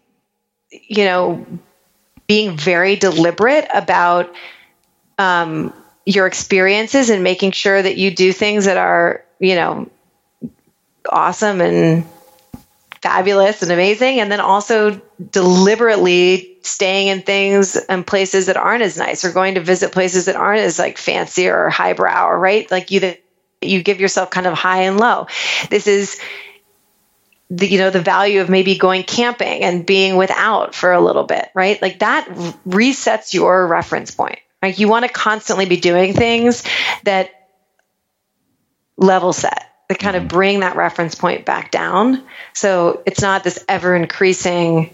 being very deliberate about, your experiences and making sure that you do things that are, awesome and fabulous and amazing. And then also deliberately staying in things and places that aren't as nice, or going to visit places that aren't as like fancy or highbrow, right? Like you give yourself kind of high and low. This is the value of maybe going camping and being without for a little bit, right? Like that resets your reference point. Like you want to constantly be doing things that level set, that kind of bring that reference point back down. So it's not this ever increasing,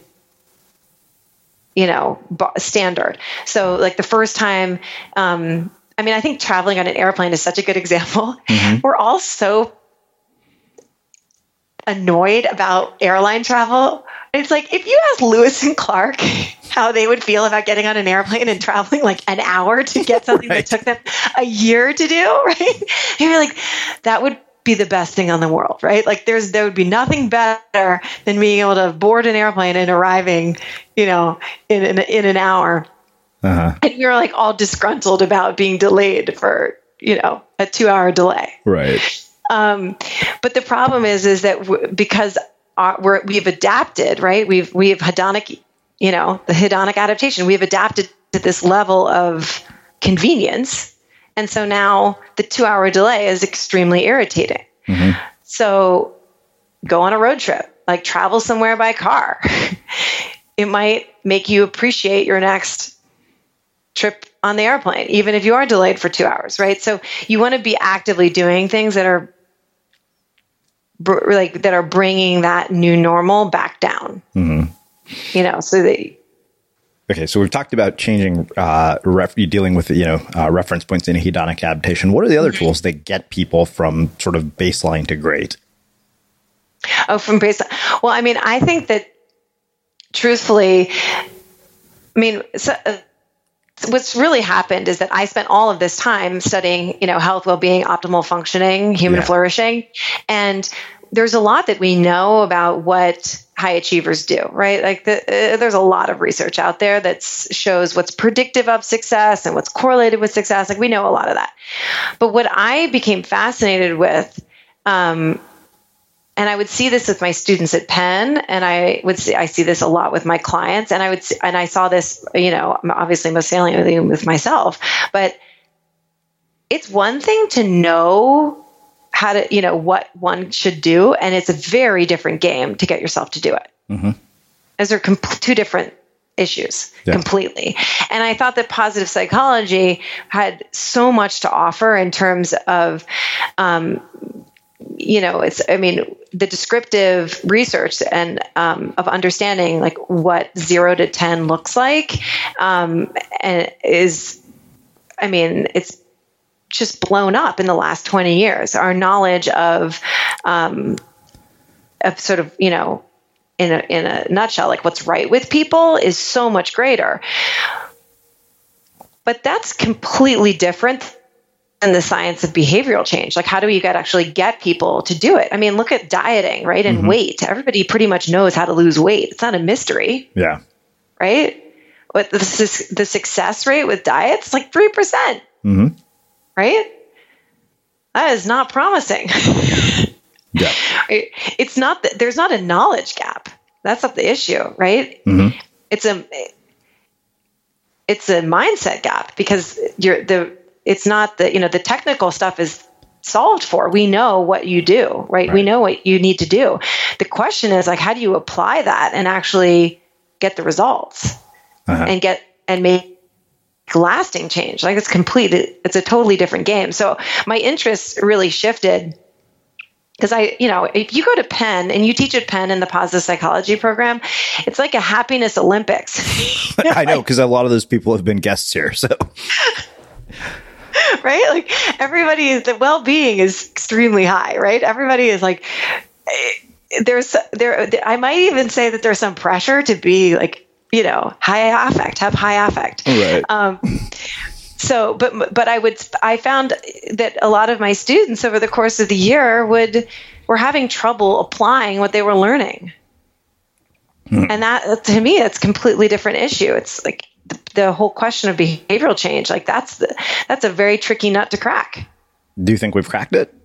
standard. So like the first time, I think traveling on an airplane is such a good example. Mm-hmm. We're all so annoyed about airline travel. It's like, if you ask Lewis and Clark how they would feel about getting on an airplane and traveling like an hour to get something that took them a year to do, right? You're like, that would be the best thing on the world, right? Like there would be nothing better than being able to board an airplane and arriving, in an hour. Uh-huh. And we were like all disgruntled about being delayed for, a 2-hour delay. Right. But the problem is that because we've adapted, right? We have hedonic, the hedonic adaptation. We've adapted to this level of convenience. And so now the 2-hour delay is extremely irritating. Mm-hmm. So go on a road trip, like travel somewhere by car. It might make you appreciate your next trip on the airplane, even if you are delayed for 2 hours, right? So you want to be actively doing things that are bringing that new normal back down. Mm-hmm. So that. Okay, so we've talked about changing, dealing with reference points in hedonic adaptation. What are the other tools that get people from sort of baseline to great? Oh, from baseline. Well, I think that truthfully, what's really happened is that I spent all of this time studying, health, well-being, optimal functioning, human flourishing. And there's a lot that we know about what high achievers do, right? Like there's a lot of research out there that shows what's predictive of success and what's correlated with success. Like we know a lot of that. But what I became fascinated with, and I would see this with my students at Penn, and I see this a lot with my clients, and I saw this, obviously most saliently with myself, but it's one thing to know how to, what one should do. And it's a very different game to get yourself to do it. Mm-hmm. Those are two different issues completely. And I thought that positive psychology had so much to offer in terms of, the descriptive research and of understanding like what 0 to 10 looks like, it's just blown up in the last 20 years. Our knowledge of sort of, in a nutshell, like what's right with people is so much greater. But that's completely different than the science of behavioral change. Like, how do you actually get people to do it? I mean, look at dieting, right? And weight. Everybody pretty much knows how to lose weight. It's not a mystery. Yeah. Right? But the success rate with diets, like 3%. Mm-hmm. Right? That is not promising. Yeah. It's not that there's not a knowledge gap. That's not the issue, right? Mm-hmm. It's a mindset gap because it's not the technical stuff is solved for. We know what you do, right? We know what you need to do. The question is like, how do you apply that and actually get the results and make lasting change? Like it's a totally different game. So my interests really shifted because if you go to Penn and you teach at Penn in the positive psychology program, it's like a happiness Olympics. I know, because a lot of those people have been guests here. So, right? Like the well-being is extremely high, right? Everybody is like, I might even say that there's some pressure to be like, have high affect. Right. I found that a lot of my students over the course of the year were having trouble applying what they were learning. And that, to me, it's a completely different issue. It's like the whole question of behavioral change. Like that's a very tricky nut to crack. Do you think we've cracked it?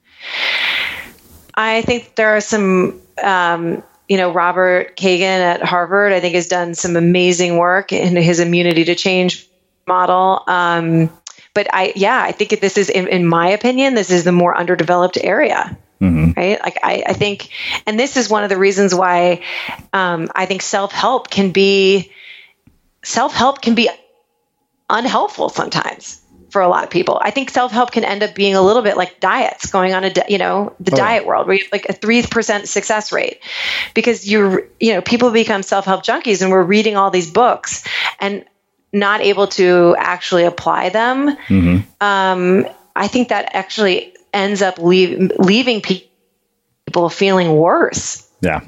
I think there are some, Robert Kagan at Harvard, I think, has done some amazing work in his immunity to change model. But I think this is, in my opinion, this is the more underdeveloped area, right? Like I think, and this is one of the reasons why I think self-help can be unhelpful sometimes for a lot of people. I think self-help can end up being a little bit like diets, going on diet world where you have like a 3% success rate because people become self-help junkies and we're reading all these books and not able to actually apply them. I think that actually ends up leaving people feeling worse. Yeah.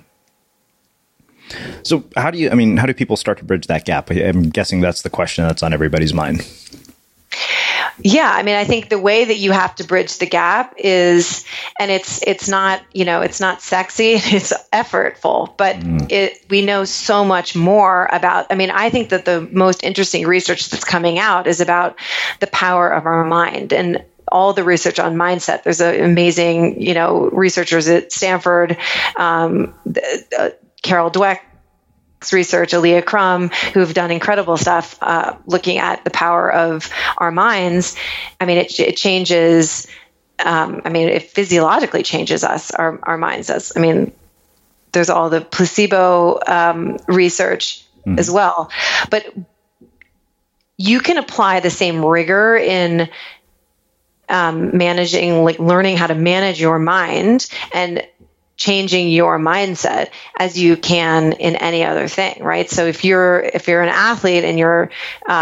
So how do people start to bridge that gap? I'm guessing that's the question that's on everybody's mind. Yeah, I think the way that you have to bridge the gap is, and it's not sexy, it's effortful, but we know so much more about, I think that the most interesting research that's coming out is about the power of our mind and all the research on mindset. There's amazing, researchers at Stanford, Carol Dweck's research, Aaliyah Crum, who have done incredible stuff looking at the power of our minds. It changes, it physiologically changes us, our minds does. There's all the placebo research as well. But you can apply the same rigor in managing, like learning how to manage your mind and changing your mindset as you can in any other thing, right? So if you're an athlete and you're,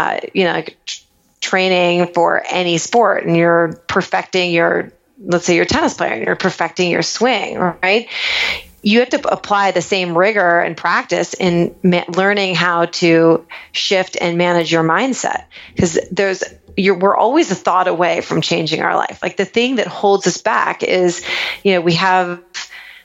training for any sport and you're perfecting let's say you're a tennis player and you're perfecting your swing, right? You have to apply the same rigor and practice in learning how to shift and manage your mindset, because we're always a thought away from changing our life. Like the thing that holds us back is, we have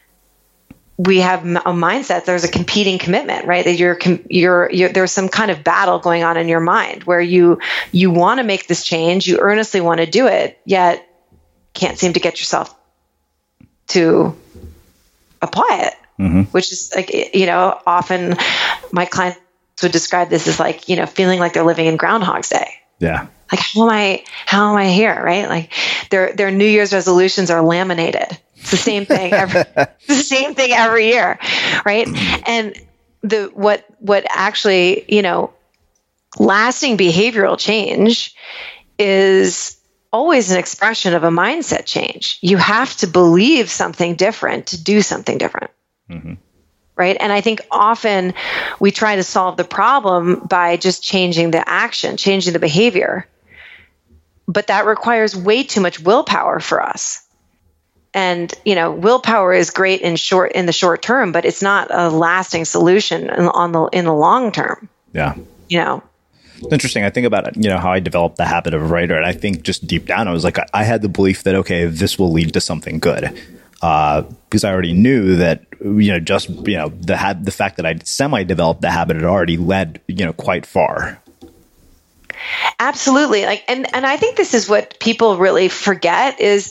we have a mindset, there's a competing commitment, right? That you're there's some kind of battle going on in your mind where you want to make this change, you earnestly want to do it, yet can't seem to get yourself to apply it, which is like, often my clients would describe this as like, feeling like they're living in Groundhog's Day. Yeah. Like, how am I here? Right? Like their New Year's resolutions are laminated. It's the same thing every year. Right. And what actually, lasting behavioral change is always an expression of a mindset change. You have to believe something different to do something different. Right. And I think often we try to solve the problem by just changing the action, changing the behavior. But that requires way too much willpower for us. And, willpower is great in the short term, but it's not a lasting solution in the long term. Yeah. It's interesting. I think about, how I developed the habit of a writer. And I think just deep down, I was like, I had the belief that, okay, this will lead to something good. Because I already knew that, the fact that I'd semi-developed the habit had already led, quite far. Absolutely. And I think this is what people really forget is,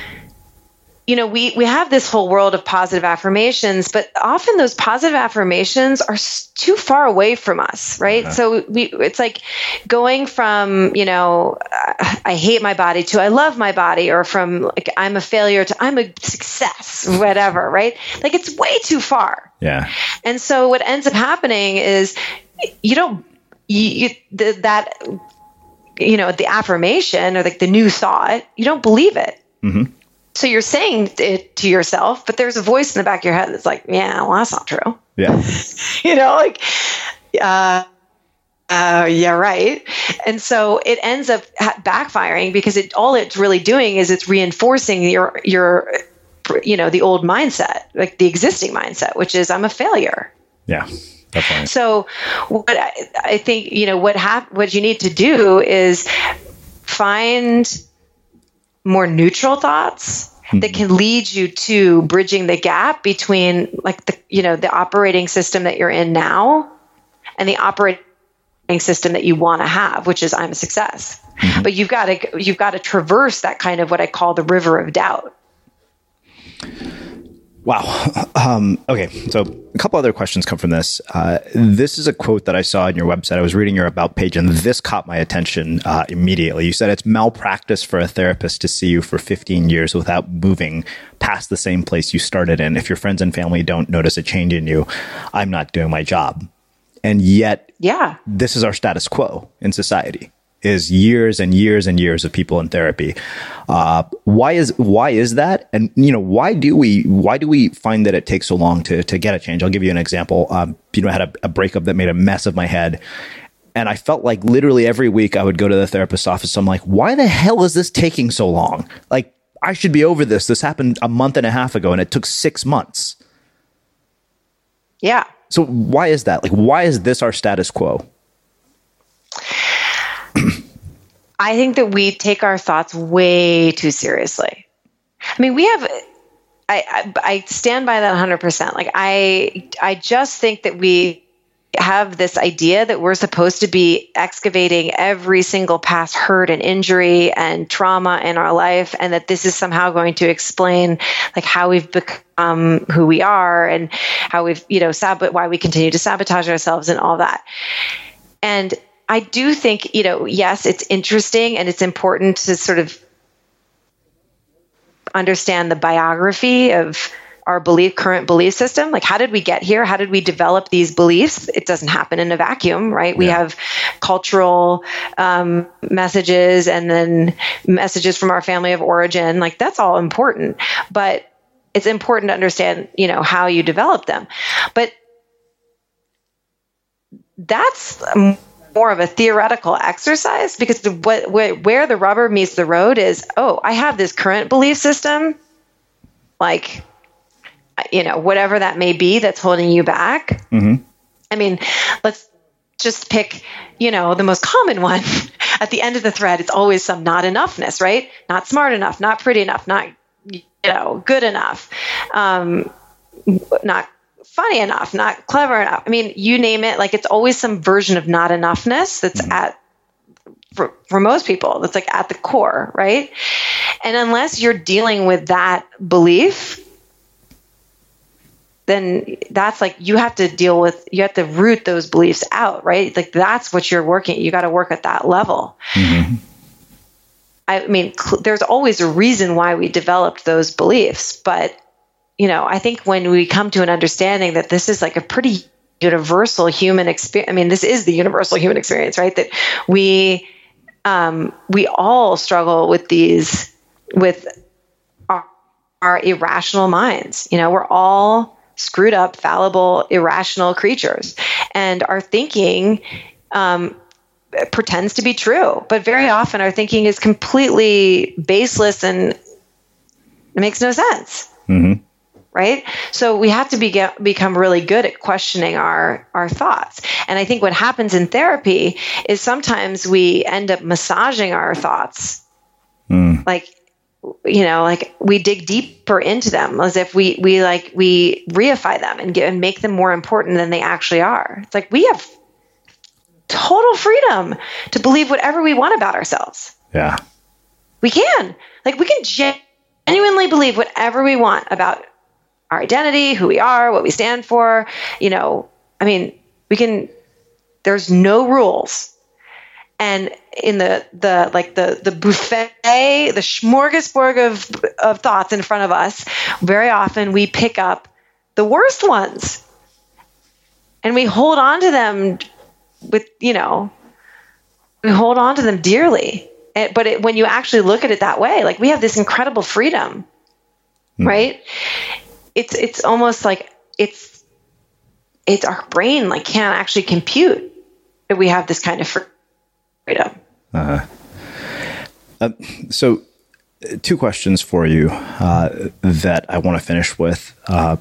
we have this whole world of positive affirmations, but often those positive affirmations are too far away from us, right? So it's like going from, I hate my body to I love my body, or from like I'm a failure to I'm a success, whatever, right? Like it's way too far. Yeah. And so what ends up happening is the affirmation or like the new thought, you don't believe it. So you're saying it to yourself, but there's a voice in the back of your head that's like, yeah, well, that's not true. Yeah. Yeah, right. And so it ends up backfiring because all it's really doing is it's reinforcing your the old mindset, like the existing mindset, which is I'm a failure. Yeah. Definitely. So what I think, what you need to do is find more neutral thoughts that can lead you to bridging the gap between like the operating system that you're in now and the operating system that you want to have, which is I'm a success. But you've got to traverse that kind of what I call the river of doubt. Wow. Okay. So a couple other questions come from this. This is a quote that I saw on your website. I was reading your about page and this caught my attention immediately. You said it's malpractice for a therapist to see you for 15 years without moving past the same place you started in. If your friends and family don't notice a change in you, I'm not doing my job. And yet, this is our status quo in society. Is years and years and years of people in therapy. Why is that? And why do we find that it takes so long to get a change? I'll give you an example. I had a breakup that made a mess of my head, and I felt like literally every week I would go to the therapist's office. I'm like, why the hell is this taking so long? Like I should be over this. This happened a month and a half ago, and it took 6 months. Yeah. So why is that? Like, why is this our status quo? I think that we take our thoughts way too seriously. I mean, I stand by that 100%. Like I just think that we have this idea that we're supposed to be excavating every single past hurt and injury and trauma in our life, and that this is somehow going to explain like how we've become who we are and how we've, why we continue to sabotage ourselves and all that. And I do think, yes, it's interesting and it's important to sort of understand the biography of our current belief system. Like, how did we get here? How did we develop these beliefs? It doesn't happen in a vacuum, right? We have cultural messages and then messages from our family of origin. Like, that's all important. But it's important to understand, how you develop them. But that's more of a theoretical exercise, because where the rubber meets the road is, I have this current belief system, like, whatever that may be that's holding you back. I mean, let's just pick, the most common one. At the end of the thread, it's always some not enoughness, right? Not smart enough, not pretty enough, not, good enough. not funny enough, not clever enough. I mean, you name it, like it's always some version of not enoughness that's for most people, that's like at the core, right? And unless you're dealing with that belief, then that's like, you have to root those beliefs out, right? Like that's what you're working. You got to work at that level. Mm-hmm. I mean, there's always a reason why we developed those beliefs, but I think when we come to an understanding that this is like a pretty universal human experience, I mean, this is the universal human experience, right? That we all struggle with our irrational minds. We're all screwed up, fallible, irrational creatures, and our thinking pretends to be true, but very often our thinking is completely baseless and it makes no sense. Mm-hmm. Right? So we have to become really good at questioning our thoughts. And I think what happens in therapy is sometimes we end up massaging our thoughts. Like we dig deeper into them, as if we reify them and make them more important than they actually are. It's like we have total freedom to believe whatever we want about ourselves. Yeah. We can genuinely believe whatever we want about our identity, who we are, what we stand for. There's no rules. And in the buffet, the smorgasbord of thoughts in front of us, very often we pick up the worst ones and we hold on to them we hold on to them dearly. But when you actually look at it that way, like we have this incredible freedom, right? It's almost like it's our brain like can't actually compute that we have this kind of freedom. So 2 questions for you that I want to finish with.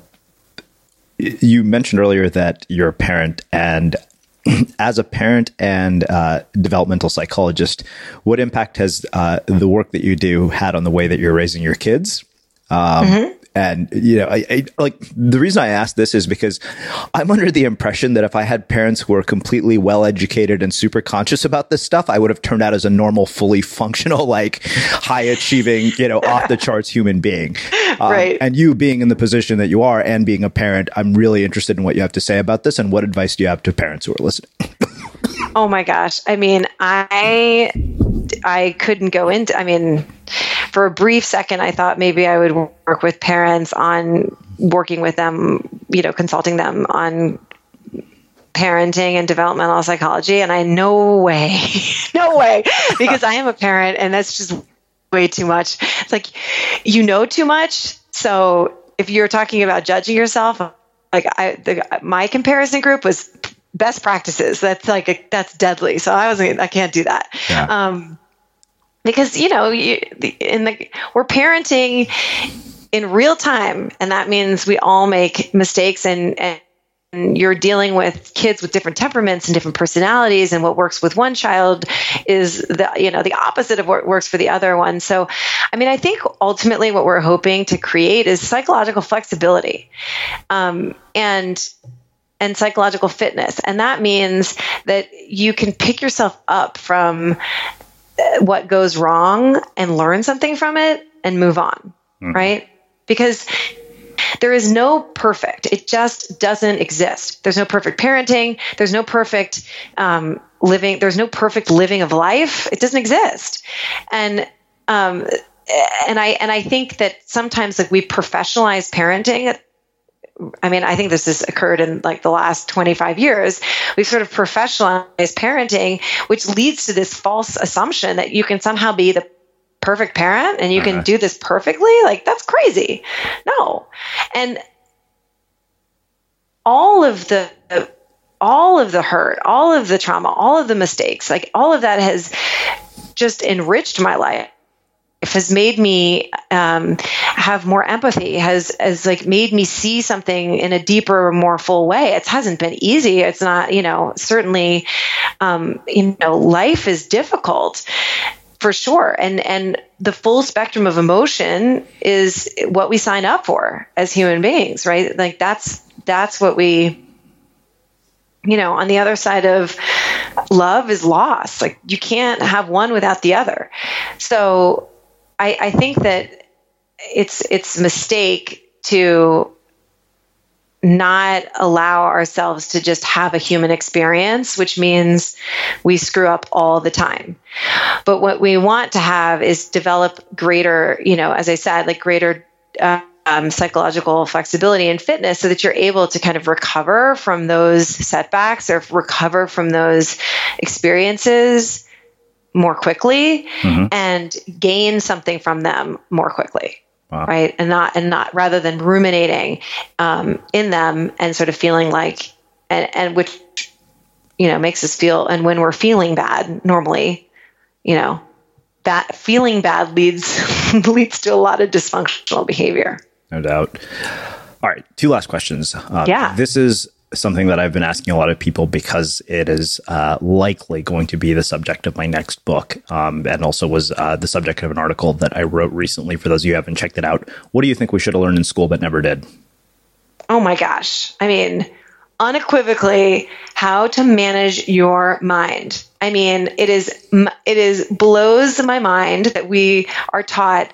You mentioned earlier that you're a parent, and as a parent and developmental psychologist, what impact has the work that you do had on the way that you're raising your kids? And, I like the reason I ask this is because I'm under the impression that if I had parents who were completely well-educated and super conscious about this stuff, I would have turned out as a normal, fully functional, like high achieving, off the charts human being. Right. And you being in the position that you are and being a parent, I'm really interested in what you have to say about this, and what advice do you have to parents who are listening? Oh my gosh. I mean, I couldn't go into, for a brief second, I thought maybe I would work with parents on working with them, consulting them on parenting and developmental psychology. And no way, because I am a parent and that's just way too much. It's like, too much. So if you're talking about judging yourself, like my comparison group was best practices. That's deadly. So I can't do that. Yeah. Because, we're parenting in real time, and that means we all make mistakes, and you're dealing with kids with different temperaments and different personalities, and what works with one child is the opposite of what works for the other one. So, I think ultimately what we're hoping to create is psychological flexibility, and psychological fitness. And that means that you can pick yourself up from what goes wrong and learn something from it and move on, right? Because there is no perfect. It just doesn't exist. There's no perfect parenting. There's no perfect living. There's no perfect living of life. It doesn't exist. And I think that sometimes we professionalize parenting. I think this has occurred in the last 25 years. We've sort of professionalized parenting, which leads to this false assumption that you can somehow be the perfect parent and you can do this perfectly. That's crazy. No. And all of the hurt, all of the trauma, all of the mistakes, all of that has just enriched my life. It has made me have more empathy, has made me see something in a deeper, more full way. It hasn't been easy. It's not, certainly, life is difficult for sure. And the full spectrum of emotion is what we sign up for as human beings, right? Like that's what we, on the other side of love is loss. Like you can't have one without the other. So I think that it's a mistake to not allow ourselves to just have a human experience, which means we screw up all the time. But what we want to have is develop greater, as I said, like greater psychological flexibility and fitness so that you're able to kind of recover from those setbacks or recover from those experiences more quickly and gain something from them more quickly. Wow. Right. And not rather than ruminating in them and sort of feeling like, and which, makes us feel, and when we're feeling bad, normally, that feeling bad leads to a lot of dysfunctional behavior. No doubt. All right. 2 last questions. This is something that I've been asking a lot of people because it is likely going to be the subject of my next book, and also was the subject of an article that I wrote recently. For those of you who haven't checked it out, what do you think we should have learned in school but never did? Oh my gosh. I mean, unequivocally, how to manage your mind. I mean, it is blows my mind that we are taught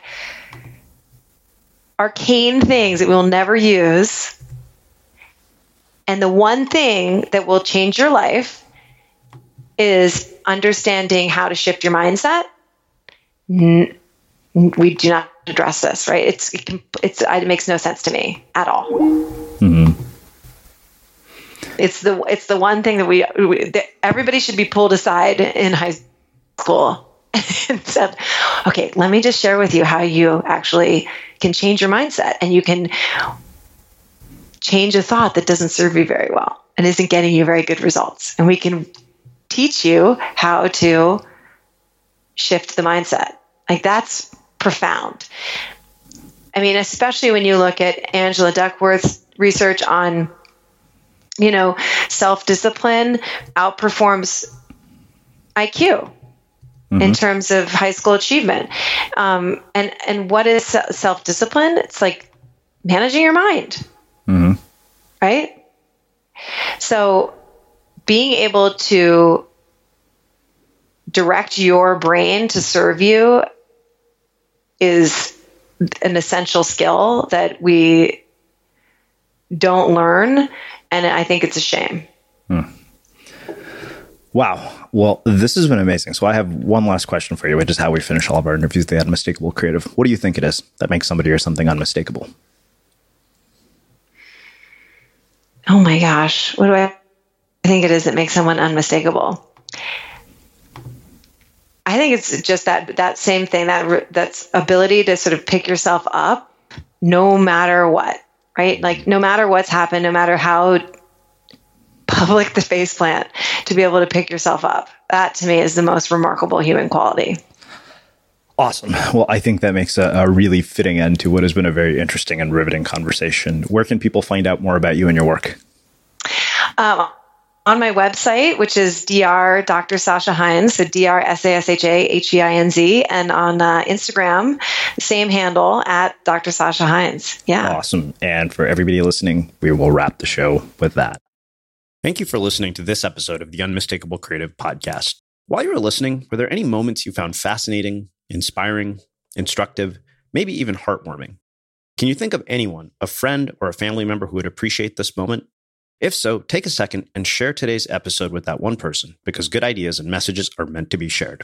arcane things that we will never use. And the one thing that will change your life is understanding how to shift your mindset. We do not address this, right? It makes no sense to me at all. Mm-hmm. It's the one thing that everybody should be pulled aside in high school and said, okay, let me just share with you how you actually can change your mindset, and you can change a thought that doesn't serve you very well and isn't getting you very good results. And we can teach you how to shift the mindset. Like that's profound. I mean, especially when you look at Angela Duckworth's research on, self-discipline outperforms IQ in terms of high school achievement. And what is self-discipline? It's like managing your mind. Mm-hmm. Right? So being able to direct your brain to serve you is an essential skill that we don't learn. And I think it's a shame. Wow. Well, this has been amazing. So I have one last question for you, which is how we finish all of our interviews, the Unmistakable Creative. What do you think it is that makes somebody or something unmistakable? Oh my gosh. What do I think it is that makes someone unmistakable? I think it's just that same thing, that's ability to sort of pick yourself up no matter what, right? Like no matter what's happened, no matter how public the faceplant, to be able to pick yourself up. That to me is the most remarkable human quality. Awesome. Well, I think that makes a really fitting end to what has been a very interesting and riveting conversation. Where can people find out more about you and your work? On my website, which is Dr. Sasha Heinz, so DrSashaHeinz, and on Instagram, same handle at Dr. Sasha Heinz. Yeah. Awesome. And for everybody listening, we will wrap the show with that. Thank you for listening to this episode of the Unmistakable Creative Podcast. While you were listening, were there any moments you found fascinating, inspiring, instructive, maybe even heartwarming? Can you think of anyone, a friend or a family member who would appreciate this moment? If so, take a second and share today's episode with that one person, because good ideas and messages are meant to be shared.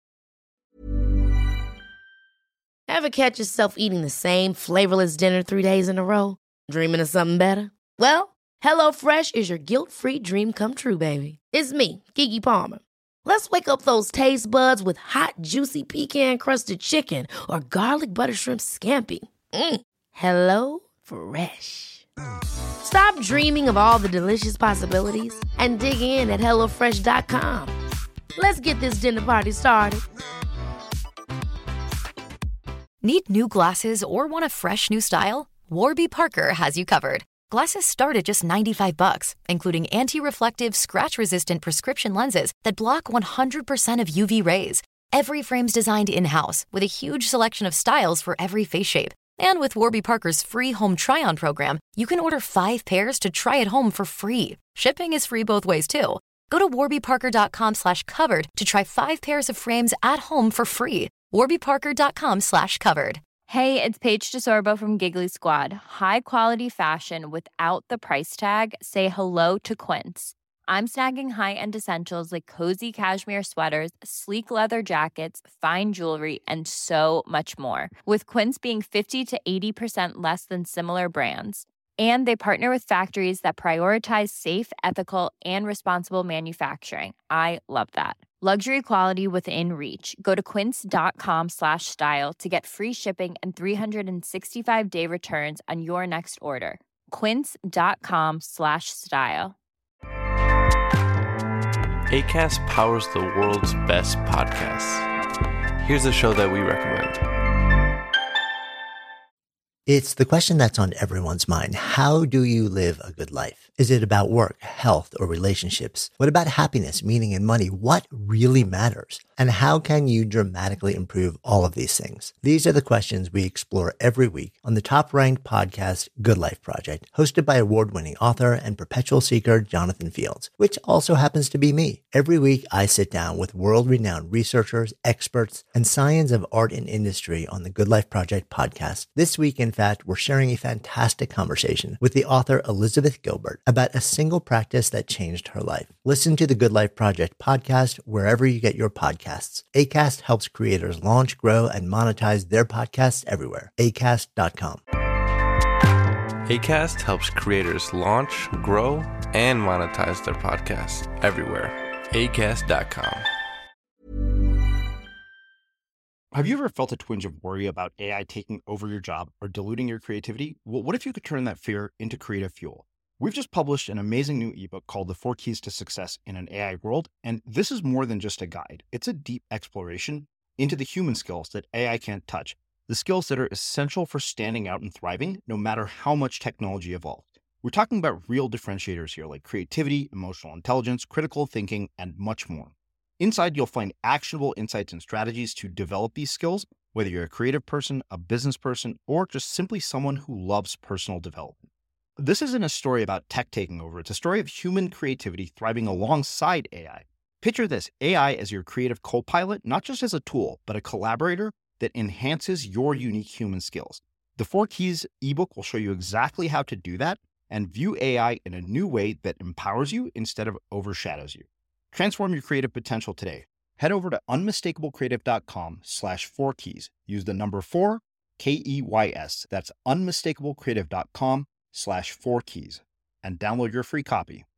Ever catch yourself eating the same flavorless dinner 3 days in a row? Dreaming of something better? Well, HelloFresh is your guilt-free dream come true, baby. It's me, Keke Palmer. Let's wake up those taste buds with hot, juicy pecan-crusted chicken or garlic butter shrimp scampi. Hello Fresh. Stop dreaming of all the delicious possibilities and dig in at HelloFresh.com. Let's get this dinner party started. Need new glasses or want a fresh new style? Warby Parker has you covered. Glasses start at just $95, including anti-reflective, scratch-resistant prescription lenses that block 100% of UV rays. Every frame's designed in-house with a huge selection of styles for every face shape. And with Warby Parker's free home try-on program, you can order 5 pairs to try at home for free. Shipping is free both ways, too. Go to warbyparker.com/covered to try 5 pairs of frames at home for free. warbyparker.com/covered. Hey, it's Paige DeSorbo from Giggly Squad. High quality fashion without the price tag. Say hello to Quince. I'm snagging high-end essentials like cozy cashmere sweaters, sleek leather jackets, fine jewelry, and so much more. With Quince being 50 to 80% less than similar brands. And they partner with factories that prioritize safe, ethical, and responsible manufacturing. I love that. Luxury quality within reach. Go to quince.com/style to get free shipping and 365-day returns on your next order. Quince.com/style. Acast powers the world's best podcasts. Here's a show that we recommend. It's the question that's on everyone's mind. How do you live a good life? Is it about work, health, or relationships? What about happiness, meaning, and money? What really matters? And how can you dramatically improve all of these things? These are the questions we explore every week on the top-ranked podcast, Good Life Project, hosted by award-winning author and perpetual seeker Jonathan Fields, which also happens to be me. Every week, I sit down with world-renowned researchers, experts, and science of art and industry on the Good Life Project podcast. This week, in fact, we're sharing a fantastic conversation with the author Elizabeth Gilbert about a single practice that changed her life. Listen to the Good Life Project podcast wherever you get your podcasts. Acast helps creators launch, grow, and monetize their podcasts everywhere. Acast.com. Acast helps creators launch, grow, and monetize their podcasts everywhere. Acast.com. Have you ever felt a twinge of worry about AI taking over your job or diluting your creativity? Well, what if you could turn that fear into creative fuel? We've just published an amazing new ebook called The 4 Keys to Success in an AI World, and this is more than just a guide. It's a deep exploration into the human skills that AI can't touch, the skills that are essential for standing out and thriving, no matter how much technology evolves. We're talking about real differentiators here, like creativity, emotional intelligence, critical thinking, and much more. Inside, you'll find actionable insights and strategies to develop these skills, whether you're a creative person, a business person, or just simply someone who loves personal development. This isn't a story about tech taking over. It's a story of human creativity thriving alongside AI. Picture this, AI as your creative co-pilot, not just as a tool, but a collaborator that enhances your unique human skills. The 4 Keys ebook will show you exactly how to do that and view AI in a new way that empowers you instead of overshadows you. Transform your creative potential today. Head over to unmistakablecreative.com/4keys. Use the number 4, KEYS. That's unmistakablecreative.com/4keys and download your free copy.